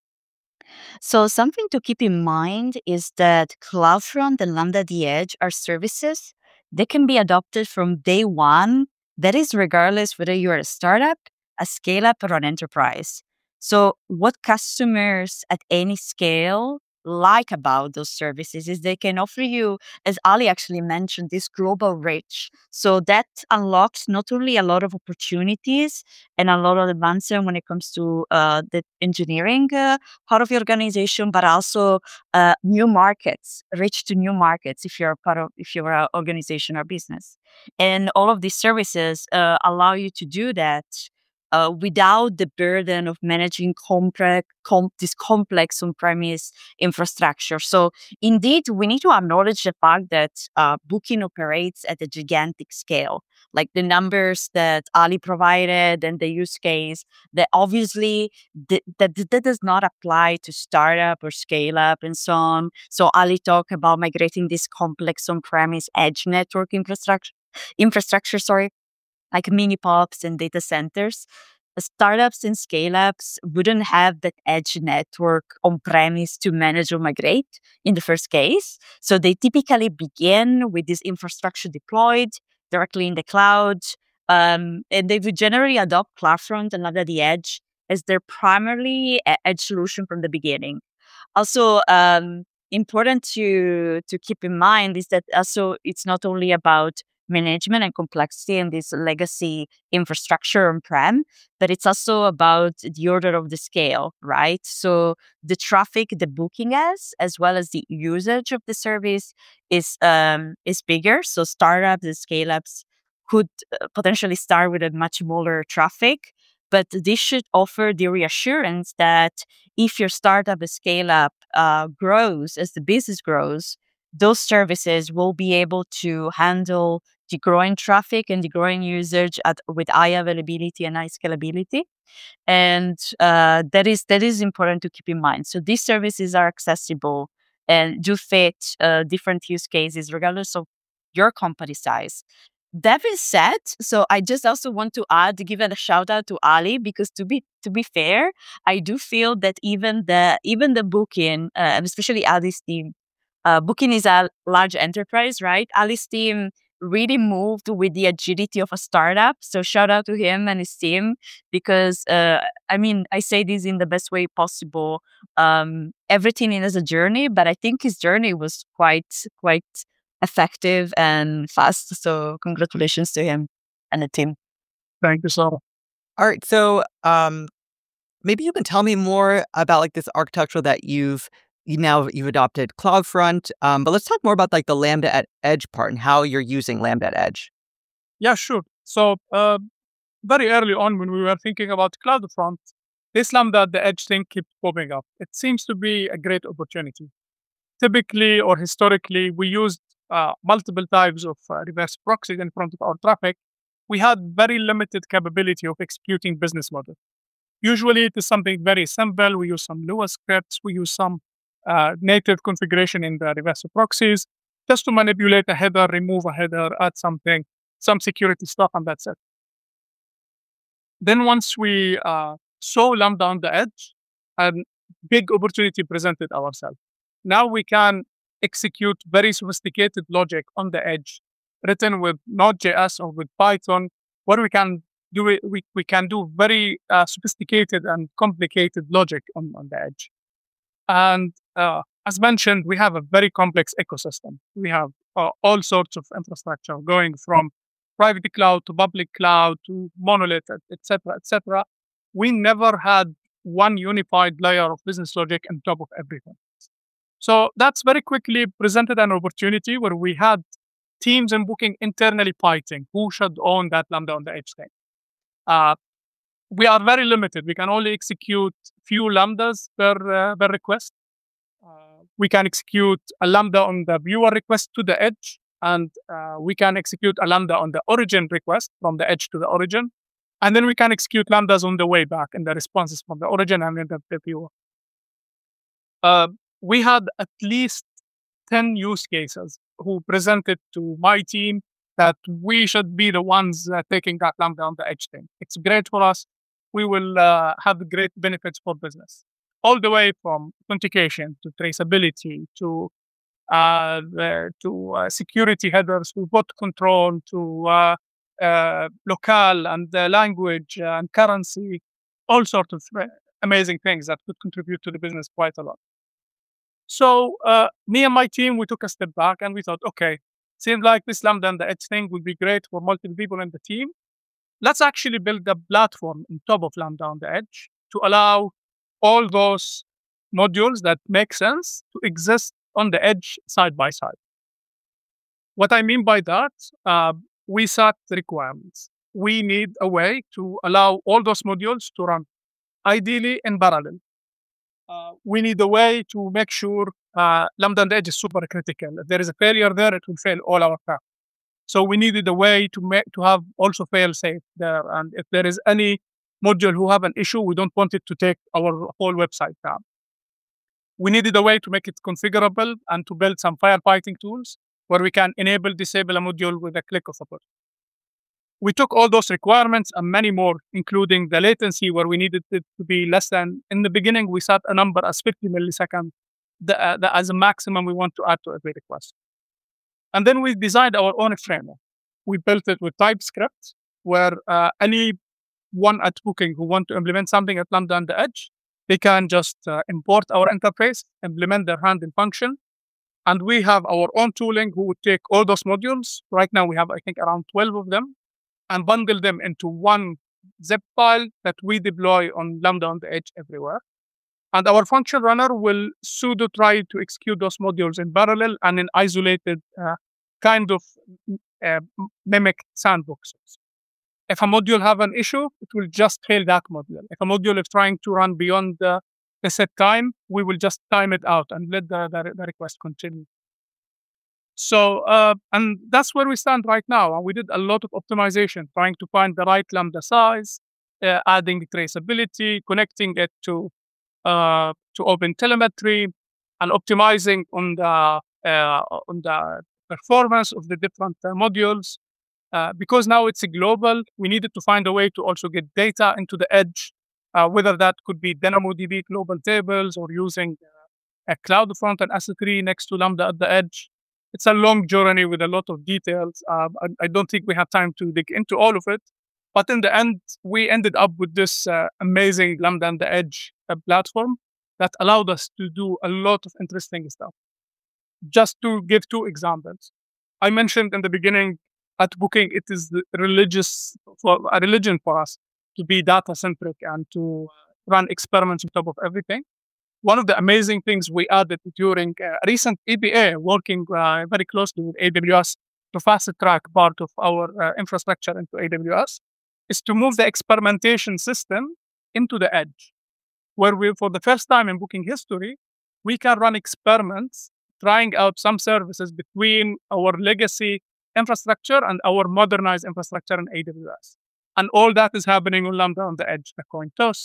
So something to keep in mind is that CloudFront and Lambda at the Edge are services that can be adopted from day one. That is regardless whether you're a startup, a scale up, or an enterprise. So what customers at any scale like about those services is they can offer you, as Ali actually mentioned, this global reach. So that unlocks not only a lot of opportunities and a lot of advancement when it comes to uh, the engineering uh, part of your organization, but also uh, new markets, reach to new markets if you're part of, if you're an organization or business. And all of these services uh, allow you to do that uh, without the burden of managing complex, com- this complex on-premise infrastructure. So indeed, we need to acknowledge the fact that uh, Booking operates at a gigantic scale. Like the numbers that Ali provided and the use case, that obviously th- that, that does not apply to startup or scale up and so on. So Ali talked about migrating this complex on-premise edge network infrastructure, infrastructure, sorry, like mini pops and data centers. Startups and scale ups wouldn't have that edge network on premise to manage or migrate in the first case. So they typically begin with this infrastructure deployed directly in the cloud. Um, and they would generally adopt CloudFront and Lambda at the Edge as their primarily e- edge solution from the beginning. Also, um, important to to keep in mind is that also it's not only about management and complexity and this legacy infrastructure on-prem, but it's also about the order of the scale, right? So the traffic the booking has, as well as the usage of the service, is um, is bigger. So startups and scale-ups could uh, potentially start with a much smaller traffic, but this should offer the reassurance that if your startup or scale up uh, grows as the business grows, those services will be able to handle the growing traffic and the growing usage at, with high availability and high scalability. And uh, that is that is important to keep in mind. So these services are accessible and do fit uh, different use cases regardless of your company size. That being said, so I just also want to add, give a shout out to Ali, because to be to be fair, I do feel that even the even the Booking, uh, and especially Ali's team, uh, Booking is a large enterprise, right? Ali's team really moved with the agility of a startup. So shout out to him and his team, because uh, I mean, I say this in the best way possible. Um, everything is a journey, but I think his journey was quite quite effective and fast. So congratulations to him and the team. Thank you so much. All right. So um, maybe you can tell me more about like this architecture that you've you now you've adopted CloudFront. Um, but let's talk more about like the Lambda at Edge part and how you're using Lambda at Edge. Yeah, sure. So uh, very early on when we were thinking about CloudFront, this Lambda at the Edge thing kept popping up. It seems to be a great opportunity. Typically or historically, we used uh, multiple types of uh, reverse proxies in front of our traffic. We had very limited capability of executing business model. Usually it is something very simple. We use some Lua scripts. We use some uh, native configuration in the reverse proxies, just to manipulate a header, remove a header, add something, some security stuff, and that's it. Then once we uh, saw Lambda on the edge, a big opportunity presented ourselves. Now we can execute very sophisticated logic on the edge, written with Node.js or with Python, where we can do it. We, we can do very uh, sophisticated and complicated logic on, on the edge. And uh, as mentioned, we have a very complex ecosystem. We have uh, all sorts of infrastructure going from private cloud to public cloud to monolith, et cetera, et cetera. We never had one unified layer of business logic on top of everything. So that's very quickly presented an opportunity where we had teams in Booking internally fighting who should own that Lambda on the edge thing. Uh, we are very limited. We can only execute few Lambdas per, uh, per request. Uh, we can execute a Lambda on the viewer request to the edge, and uh, we can execute a Lambda on the origin request from the edge to the origin. And then we can execute Lambdas on the way back in the responses from the origin and in the, the viewer. Uh, we had at least ten use cases who presented to my team that we should be the ones uh, taking that Lambda on the edge thing. It's great for us. We will uh, have great benefits for business, all the way from authentication to traceability to uh, the, to uh, security headers, to bot control, to uh, uh, local and uh, language and currency, all sorts of amazing things that could contribute to the business quite a lot. So uh, me and my team, we took a step back and we thought, okay, seems like this Lambda and the edge thing would be great for multiple people in the team. Let's actually build a platform on top of Lambda on the edge to allow all those modules that make sense to exist on the edge side by side. What I mean by that, uh, we set the requirements. We need a way to allow all those modules to run, ideally in parallel. Uh, we need a way to make sure uh, Lambda on the edge is super critical. If there is a failure there, it will fail all our traffic. So we needed a way to make to have also fail safe there. And if there is any module who have an issue, we don't want it to take our whole website down. We needed a way to make it configurable and to build some firefighting tools where we can enable, disable a module with a click of a button. We took all those requirements and many more, including the latency, where we needed it to be less than, in the beginning, we set a number as fifty milliseconds the, uh, the, as a maximum we want to add to every request. And then we designed our own framework. We built it with TypeScript, where uh, anyone at Booking who want to implement something at Lambda on the edge, they can just uh, import our interface, implement their handling function, and we have our own tooling who would take all those modules. Right now, we have, I think, around twelve of them, and bundle them into one zip file that we deploy on Lambda on the edge everywhere. And our function runner will pseudo try to execute those modules in parallel and in isolated uh, kind of uh, mimic sandboxes. If a module have an issue, it will just fail that module. If a module is trying to run beyond the, the set time, we will just time it out and let the, the, the request continue. So, uh, and that's where we stand right now. And we did a lot of optimization, trying to find the right Lambda size, uh, adding traceability, connecting it to uh, to OpenTelemetry, and optimizing on the uh, on the performance of the different uh, modules. Uh, because now it's a global, we needed to find a way to also get data into the edge, uh, whether that could be DynamoDB global tables or using uh, a CloudFront and S three next to Lambda at the edge. It's a long journey with a lot of details. Uh, I, I don't think we have time to dig into all of it. But in the end, we ended up with this uh, amazing Lambda on the edge uh, platform that allowed us to do a lot of interesting stuff. Just to give two examples. I mentioned in the beginning, at Booking, it is the religious for a religion for us to be data-centric and to run experiments on top of everything. One of the amazing things we added during a recent E B A, working uh, very closely with A W S to fast-track part of our uh, infrastructure into A W S, is to move the experimentation system into the edge, where we, for the first time in Booking history, we can run experiments, trying out some services between our legacy infrastructure and our modernized infrastructure in A W S. And all that is happening on Lambda on the edge, the coin toss,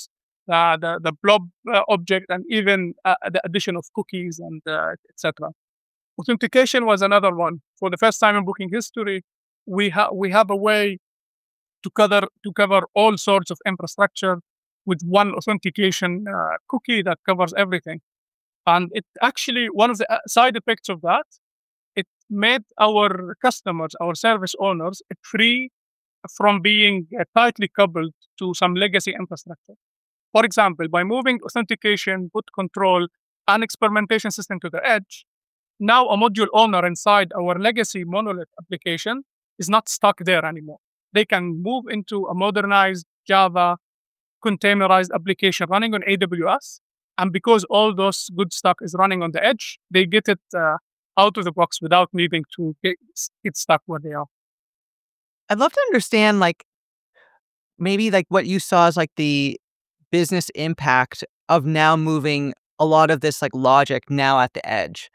uh, the, the blob uh, object, and even uh, the addition of cookies and uh, et cetera. Authentication was another one. For the first time in booking history, we, ha- we have a way to cover, to cover all sorts of infrastructure with one authentication uh, cookie that covers everything. And it actually, one of the uh, side effects of that, it made our customers, our service owners, free from being uh, tightly coupled to some legacy infrastructure. For example, by moving authentication, boot control, and experimentation system to the edge, now a module owner inside our legacy monolith application is not stuck there anymore. They can move into a modernized Java containerized application running on A W S. And because all those good stuff is running on the edge, they get it uh, out of the box without needing to get, get stuck where they are. I'd love to understand, like, maybe like what you saw as like the business impact of now moving a lot of this like logic now at the edge.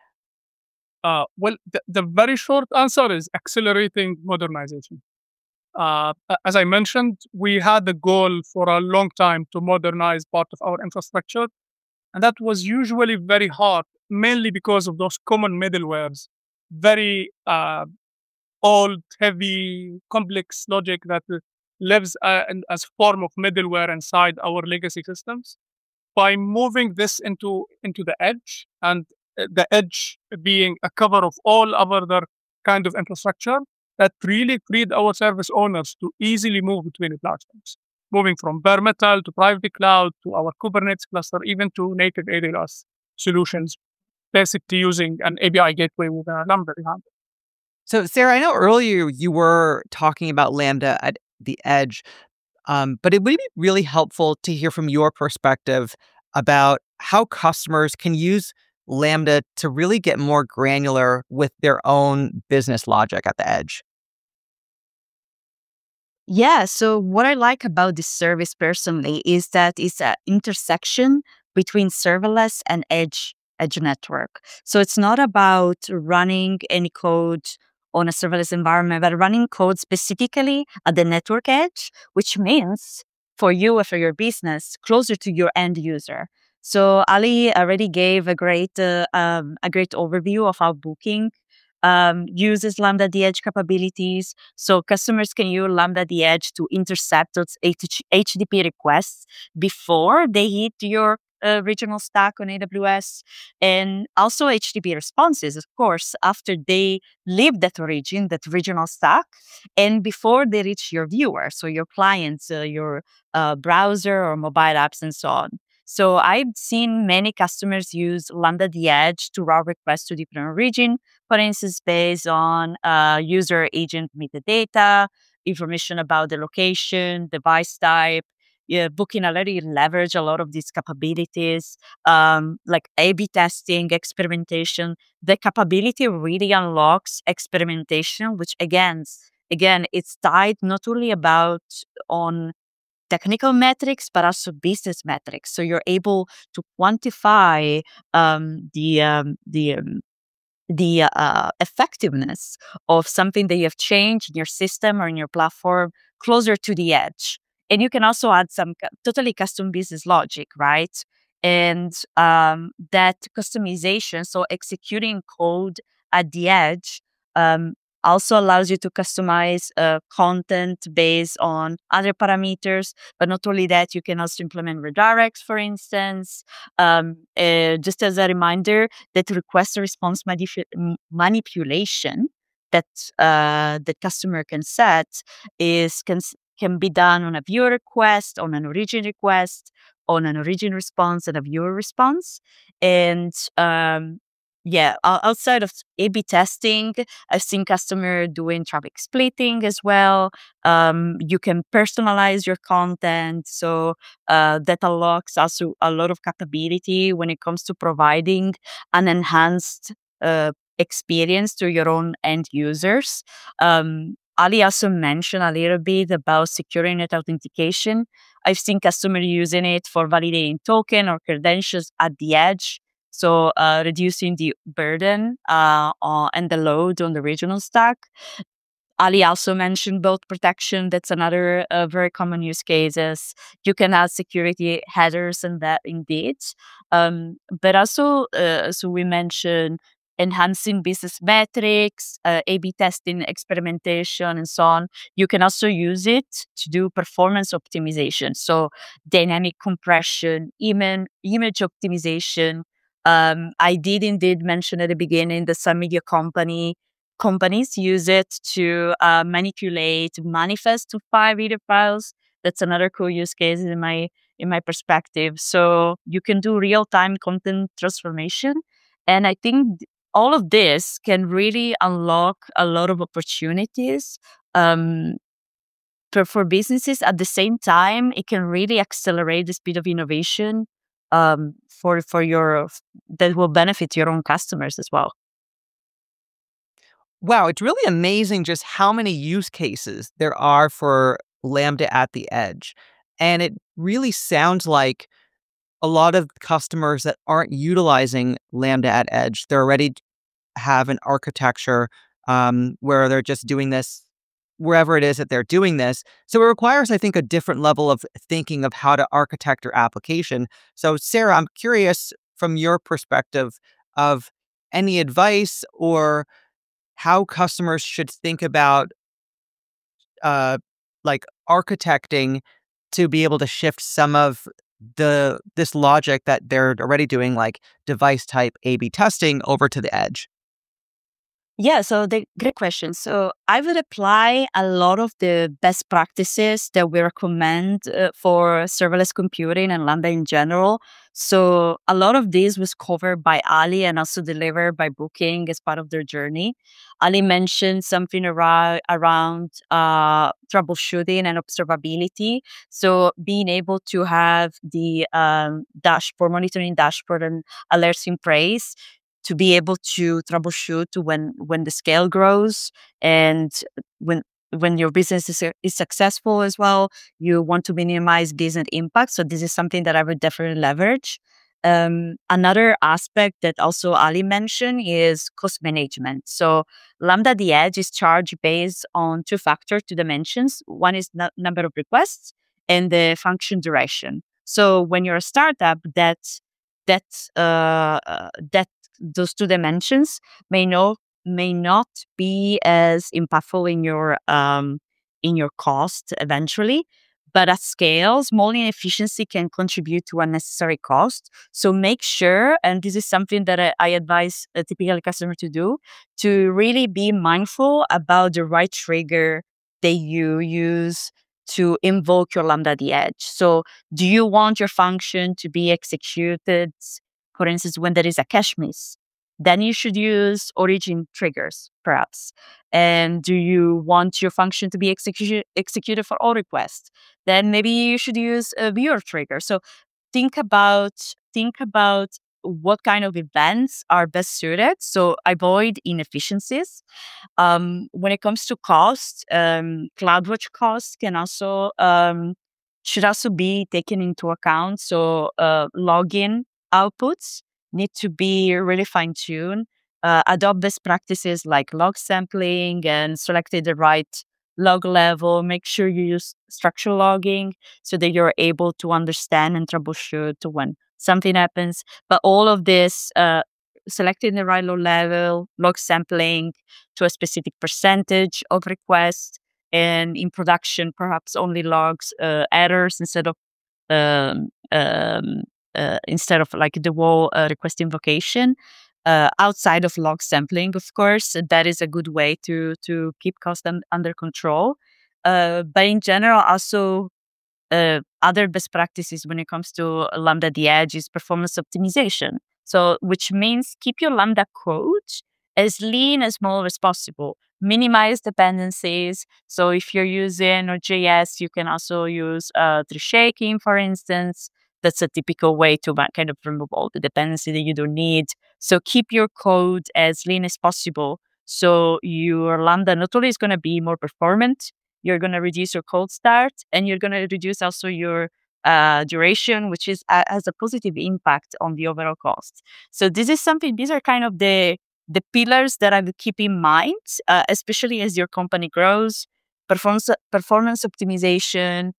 Uh, well, the, the very short answer is accelerating modernization. Uh, as I mentioned, we had the goal for a long time to modernize part of our infrastructure. And that was usually very hard, mainly because of those common middlewares, very uh, old, heavy, complex logic that lives uh, in, as form of middleware inside our legacy systems. By moving this into, into the edge, and the edge being a cover of all other kind of infrastructure, that really freed our service owners to easily move between the platforms, moving from bare metal to private cloud to our Kubernetes cluster, even to native A W S solutions, basically using an A P I gateway with a Lambda behind it. So, Sarah, I know earlier you were talking about Lambda at the edge, um, but it would be really helpful to hear from your perspective about how customers can use Lambda to really get more granular with their own business logic at the edge. Yeah, so what I like about this service personally is that it's an intersection between serverless and edge edge network. So it's not about running any code on a serverless environment, but running code specifically at the network edge, which means for you or for your business, closer to your end user. So Ali already gave a great uh, um, a great overview of how Booking um, uses Lambda at the Edge capabilities. So customers can use Lambda at the Edge to intercept those H T T P requests before they hit your uh, regional stack on A W S, and also H T T P responses, of course, after they leave that origin, that regional stack, and before they reach your viewer, so your clients, uh, your uh, browser or mobile apps, and so on. So I've seen many customers use Lambda at the Edge to route requests to different origin, for instance, based on uh, user agent metadata, information about the location, device type. Yeah, Booking already leverage a lot of these capabilities, um, like A B testing, experimentation. The capability really unlocks experimentation, which again, again, it's tied not only about on technical metrics, but also business metrics. So you're able to quantify um, the um, the um, the uh, effectiveness of something that you have changed in your system or in your platform closer to the edge. And you can also add some cu- totally custom business logic, right? And um, that customization, so executing code at the edge, um, also allows you to customize uh, content based on other parameters. But not only that, you can also implement redirects, for instance. Um, uh, just as a reminder, that request response manip- m- manipulation that uh, the customer can set is can, can be done on a viewer request, on an origin request, on an origin response, and a viewer response. And um, yeah, o- outside of A B testing, I've seen customer doing traffic splitting as well. Um, you can personalize your content. So uh, that unlocks also a lot of capability when it comes to providing an enhanced uh, experience to your own end users. Um, Ali also mentioned a little bit about secure net authentication. I've seen customers using it for validating token or credentials at the edge. So uh, reducing the burden uh, on, and the load on the regional stack. Ali also mentioned both protection. That's another uh, very common use cases. You can add security headers and that indeed. Um, but also, uh, so we mentioned enhancing business metrics, uh, A B testing, experimentation, and so on. You can also use it to do performance optimization. So dynamic compression, image, image optimization. Um, I did indeed mention at the beginning that some media company companies use it to uh, manipulate manifest to file video files. That's another cool use case in my in my perspective. So you can do real time content transformation, and I think all of this can really unlock a lot of opportunities um, for, for businesses. At the same time, it can really accelerate the speed of innovation um, for for your that will benefit your own customers as well. Wow, it's really amazing just how many use cases there are for Lambda at the edge. And it really sounds like a lot of customers that aren't utilizing Lambda at edge, they're already have an architecture um, where they're just doing this wherever it is that they're doing this. So it requires, I think, a different level of thinking of how to architect your application. So, Sarah, I'm curious from your perspective of any advice or how customers should think about uh, like architecting to be able to shift some of the this logic that they're already doing, like device type A B testing, over to the edge. Yeah, so the great question. So I would apply a lot of the best practices that we recommend uh, for serverless computing and Lambda in general. So a lot of this was covered by Ali and also delivered by Booking as part of their journey. Ali mentioned something around, around uh, troubleshooting and observability. So being able to have the um, dashboard, monitoring dashboard and alerts in place to be able to troubleshoot when when the scale grows and when when your business is, is successful as well. You want to minimize business impact. So this is something that I would definitely leverage. Um, another aspect that also Ali mentioned is cost management. So Lambda the Edge is charged based on two factors, two dimensions. One is n- number of requests and the function duration. So when you're a startup, that that uh, uh, that those two dimensions may not may not be as impactful in your um, in your cost eventually, but at scale, small inefficiency can contribute to unnecessary cost. So make sure, and this is something that I, I advise a typical customer to do, to really be mindful about the right trigger that you use to invoke your Lambda at the edge. So do you want your function to be executed, for instance, when there is a cache miss? Then you should use origin triggers, perhaps. And do you want your function to be execu- executed for all requests? Then maybe you should use a viewer trigger. So think about think about what kind of events are best suited. So avoid inefficiencies. Um, when it comes to cost, um, CloudWatch costs can also um, should also be taken into account. So uh, login outputs need to be really fine tuned. Uh, adopt best practices like log sampling and selected the right log level. Make sure you use structural logging so that you're able to understand and troubleshoot when something happens. But all of this, uh, selecting the right log level, log sampling to a specific percentage of requests, and in production, perhaps only logs uh, errors instead of um, um, uh, instead of like the whole uh, request invocation. Uh, outside of log sampling, of course, that is a good way to to keep cost un- under control. Uh, but in general, also uh, other best practices when it comes to Lambda at the edge is performance optimization. So, which means keep your Lambda code as lean as small as possible. Minimize dependencies. So, if you're using Node.js, you can also use uh, tree shaking, for instance. That's a typical way to ma- kind of remove all the dependency that you don't need. So, keep your code as lean as possible. So, your Lambda not only is going to be more performant, you're going to reduce your cold start, and you're going to reduce also your uh, duration, which is uh, has a positive impact on the overall cost. So this is something. These are kind of the the pillars that I would keep in mind, uh, especially as your company grows: performance performance optimization,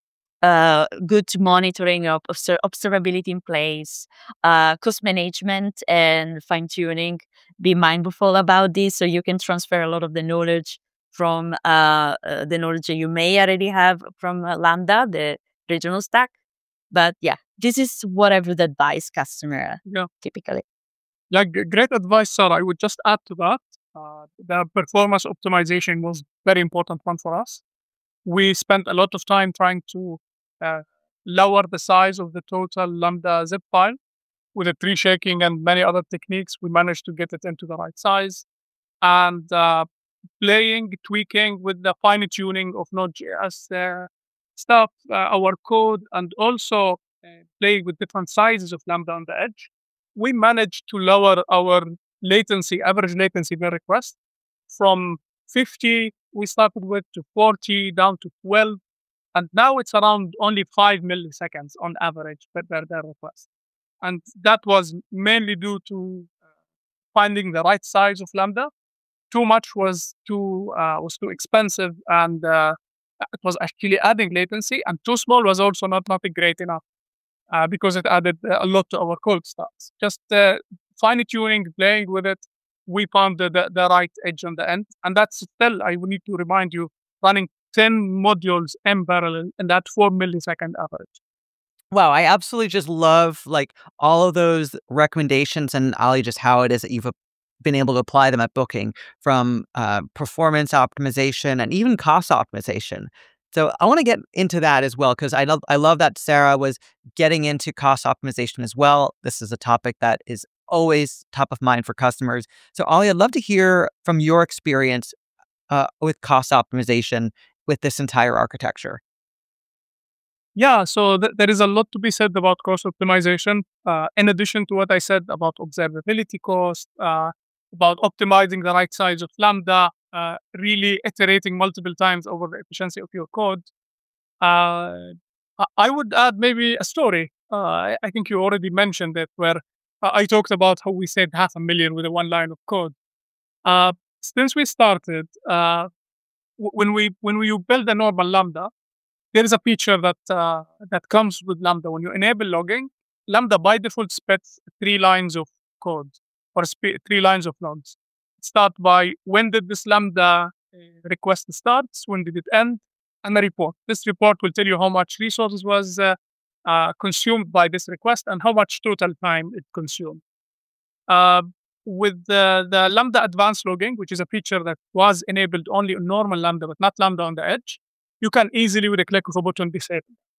uh, good monitoring of obser- observability in place, uh, cost management, and fine tuning. Be mindful about this so you can transfer a lot of the knowledge from uh, uh, the knowledge that you may already have from uh, Lambda, the regional stack. But yeah, this is what I would advise customer Yeah. typically. Yeah, g- great advice, Sarah. I would just add to that. Uh, the performance optimization was very important one for us. We spent a lot of time trying to uh, lower the size of the total Lambda zip file with a tree shaking and many other techniques. We managed to get it into the right size, and uh, playing, tweaking with the fine tuning of Node.js uh, stuff, uh, our code, and also uh, playing with different sizes of Lambda on the edge. We managed to lower our latency, average latency per request from fifty we started with to forty, down to twelve, and now it's around only five milliseconds on average per, per, per request. And that was mainly due to uh, finding the right size of Lambda. Too much was too uh, was too expensive, and uh, it was actually adding latency. And too small was also not not great enough uh, because it added uh, a lot to our cold starts. Just uh, fine tuning, playing with it, we found the, the, the right edge on the end, and that's still, I will need to remind you, running ten modules in parallel in that four millisecond average. Wow, I absolutely just love like all of those recommendations, and Ali, just how it is that you've uh, been able to apply them at Booking, from uh, performance optimization and even cost optimization. So I want to get into that as well, because I love I love that Sarah was getting into cost optimization as well. This is a topic that is always top of mind for customers. So Ali, I'd love to hear from your experience uh, with cost optimization with this entire architecture. Yeah, so th- there is a lot to be said about cost optimization. Uh, in addition to what I said about observability cost, uh, about optimizing the right size of Lambda, uh, really iterating multiple times over the efficiency of your code. Uh, I I would add maybe a story. Uh, I I think you already mentioned it, where uh, I talked about how we saved half a million with a one line of code. Uh, since we started, uh, w- when we when we build a normal Lambda, there is a feature that uh, that comes with Lambda. When you enable logging, Lambda by default spits three lines of code or sp- three lines of logs. Start by when did this Lambda uh, request starts, when did it end, and a report. This report will tell you how much resources was uh, uh, consumed by this request and how much total time it consumed. Uh, with the, the Lambda advanced logging, which is a feature that was enabled only on normal Lambda, but not Lambda on the edge, you can easily, with a click of a button, disable.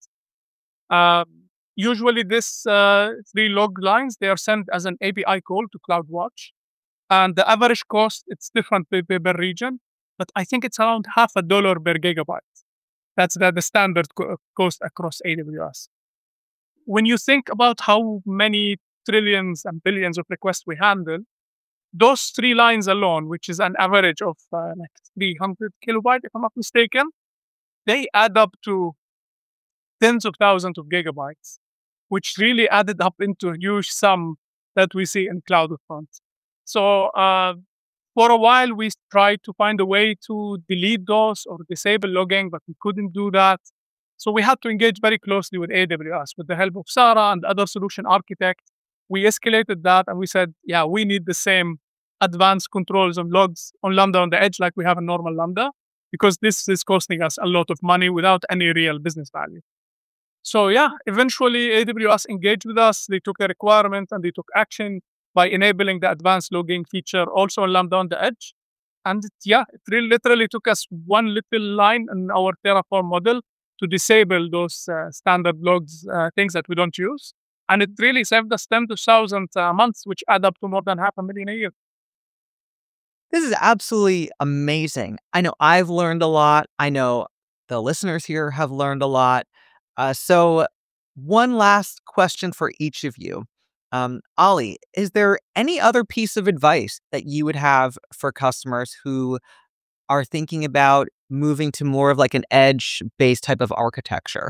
Uh, usually, this uh, three log lines, they are sent as an A P I call to CloudWatch, and the average cost, it's different per, per per region, but I think it's around half a dollar per gigabyte. That's the, the standard co- cost across A W S. When you think about how many trillions and billions of requests we handle, those three lines alone, which is an average of uh, like three hundred kilobyte, if I'm not mistaken, they add up to tens of thousands of gigabytes, which really added up into a huge sum that we see in CloudFront. So uh, for a while, we tried to find a way to delete those or disable logging, but we couldn't do that. So we had to engage very closely with A W S with the help of Sarah and other solution architects. We escalated that and we said, yeah, we need the same advanced controls on logs on Lambda on the edge like we have in normal Lambda, because this is costing us a lot of money without any real business value. So yeah, eventually A W S engaged with us. They took a requirement and they took action by enabling the advanced logging feature also on Lambda on the edge. And it, yeah, it really literally took us one little line in our Terraform model to disable those uh, standard logs, uh, things that we don't use. And it really saved us ten to thousand uh, months, which add up to more than half a million a year. This is absolutely amazing. I know I've learned a lot. I know the listeners here have learned a lot. Uh, so, one last question for each of you. Um, Ali, is there any other piece of advice that you would have for customers who are thinking about moving to more of like an edge-based type of architecture?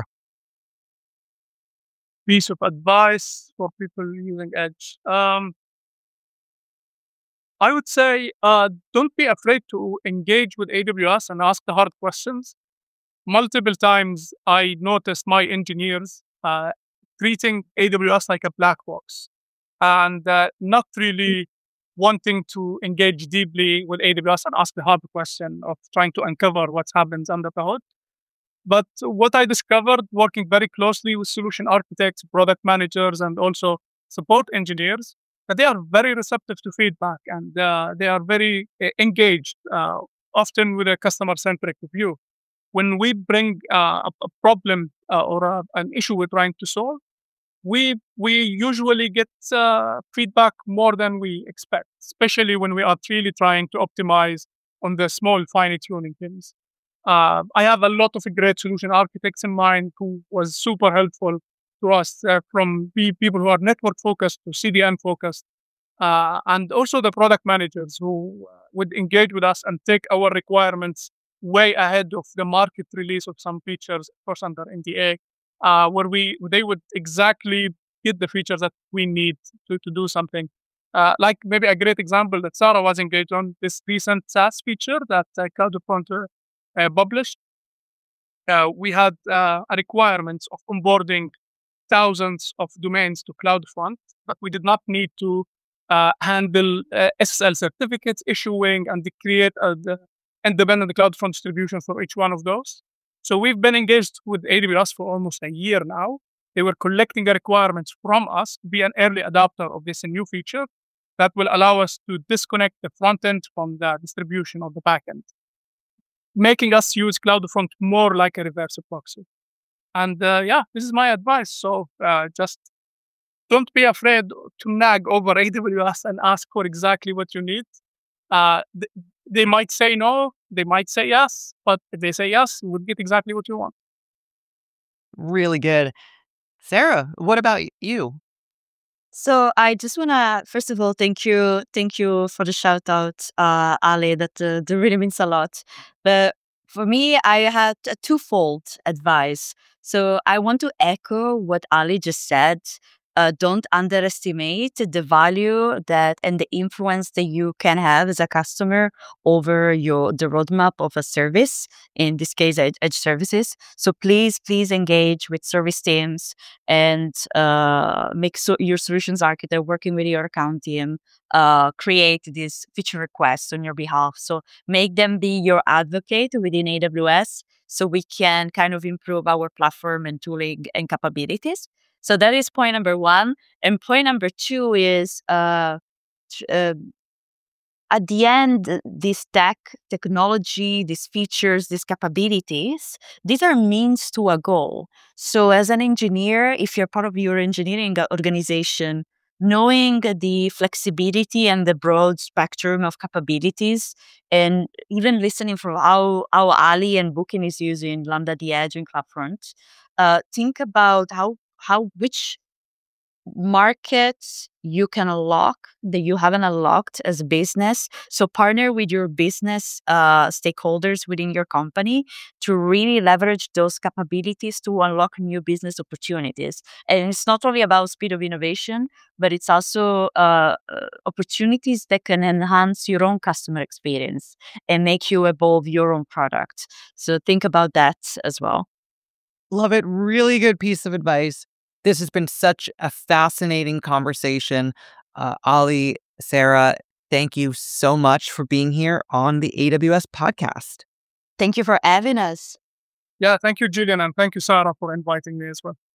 Piece of advice for people using Edge. Um, I would say uh, don't be afraid to engage with A W S and ask the hard questions. Multiple times I noticed my engineers uh, treating A W S like a black box and uh, not really wanting to engage deeply with A W S and ask the hard question of trying to uncover what happens under the hood. But what I discovered working very closely with solution architects, product managers, and also support engineers, that they are very receptive to feedback and uh, they are very uh, engaged, uh, often with a customer centric view. When we bring uh, a, a problem uh, or a, an issue we're trying to solve, we we usually get uh, feedback more than we expect, especially when we are really trying to optimize on the small fine tuning things. Uh, I have a lot of great solution architects in mind who was super helpful to us, uh, from pe- people who are network focused to C D N focused, uh, and also the product managers who uh, would engage with us and take our requirements way ahead of the market release of some features, of course, under N D A, uh, where we they would exactly get the features that we need to, to do something. Uh, like maybe a great example that Sarah was engaged on, this recent SaaS feature that uh, CloudFront uh, published. Uh, we had uh, a requirement of onboarding thousands of domains to CloudFront, but we did not need to uh, handle uh, S S L certificates issuing and create a, the independent CloudFront distribution for each one of those. So we've been engaged with A W S for almost a year now. They were collecting the requirements from us to be an early adopter of this new feature that will allow us to disconnect the front end from the distribution of the backend, making us use CloudFront more like a reverse proxy. And uh, yeah, this is my advice. So uh, just don't be afraid to nag over A W S and ask for exactly what you need. Uh, th- they might say no, they might say yes, but if they say yes, you would get exactly what you want. Really good. Sarah, what about you? So I just wanna first of all thank you, thank you for the shout out, uh, Ali. That uh, that really means a lot. But for me, I had a twofold advice. So I want to echo what Ali just said. Uh, don't underestimate the value that and the influence that you can have as a customer over your the roadmap of a service. In this case, edge, edge services. So please, please engage with service teams and uh, make so your solutions architect working with your account team uh, create these feature requests on your behalf. So make them be your advocate within A W S so we can kind of improve our platform and tooling and capabilities. So that is point number one. And point number two is uh, tr- uh, at the end, this tech, technology, these features, these capabilities, these are means to a goal. So as an engineer, if you're part of your engineering organization, knowing the flexibility and the broad spectrum of capabilities, and even listening from how, how Ali and Booking is using Lambda the Edge and CloudFront, uh, think about how, how which markets you can unlock that you haven't unlocked as a business. So partner with your business uh, stakeholders within your company to really leverage those capabilities to unlock new business opportunities. And it's not only about speed of innovation, but it's also uh, uh, opportunities that can enhance your own customer experience and make you evolve your own product. So think about that as well. Love it. Really good piece of advice. This has been such a fascinating conversation. Uh, Ali, Sarah, thank you so much for being here on the A W S podcast. Thank you for having us. Yeah, thank you, Jillian, and thank you, Sarah, for inviting me as well.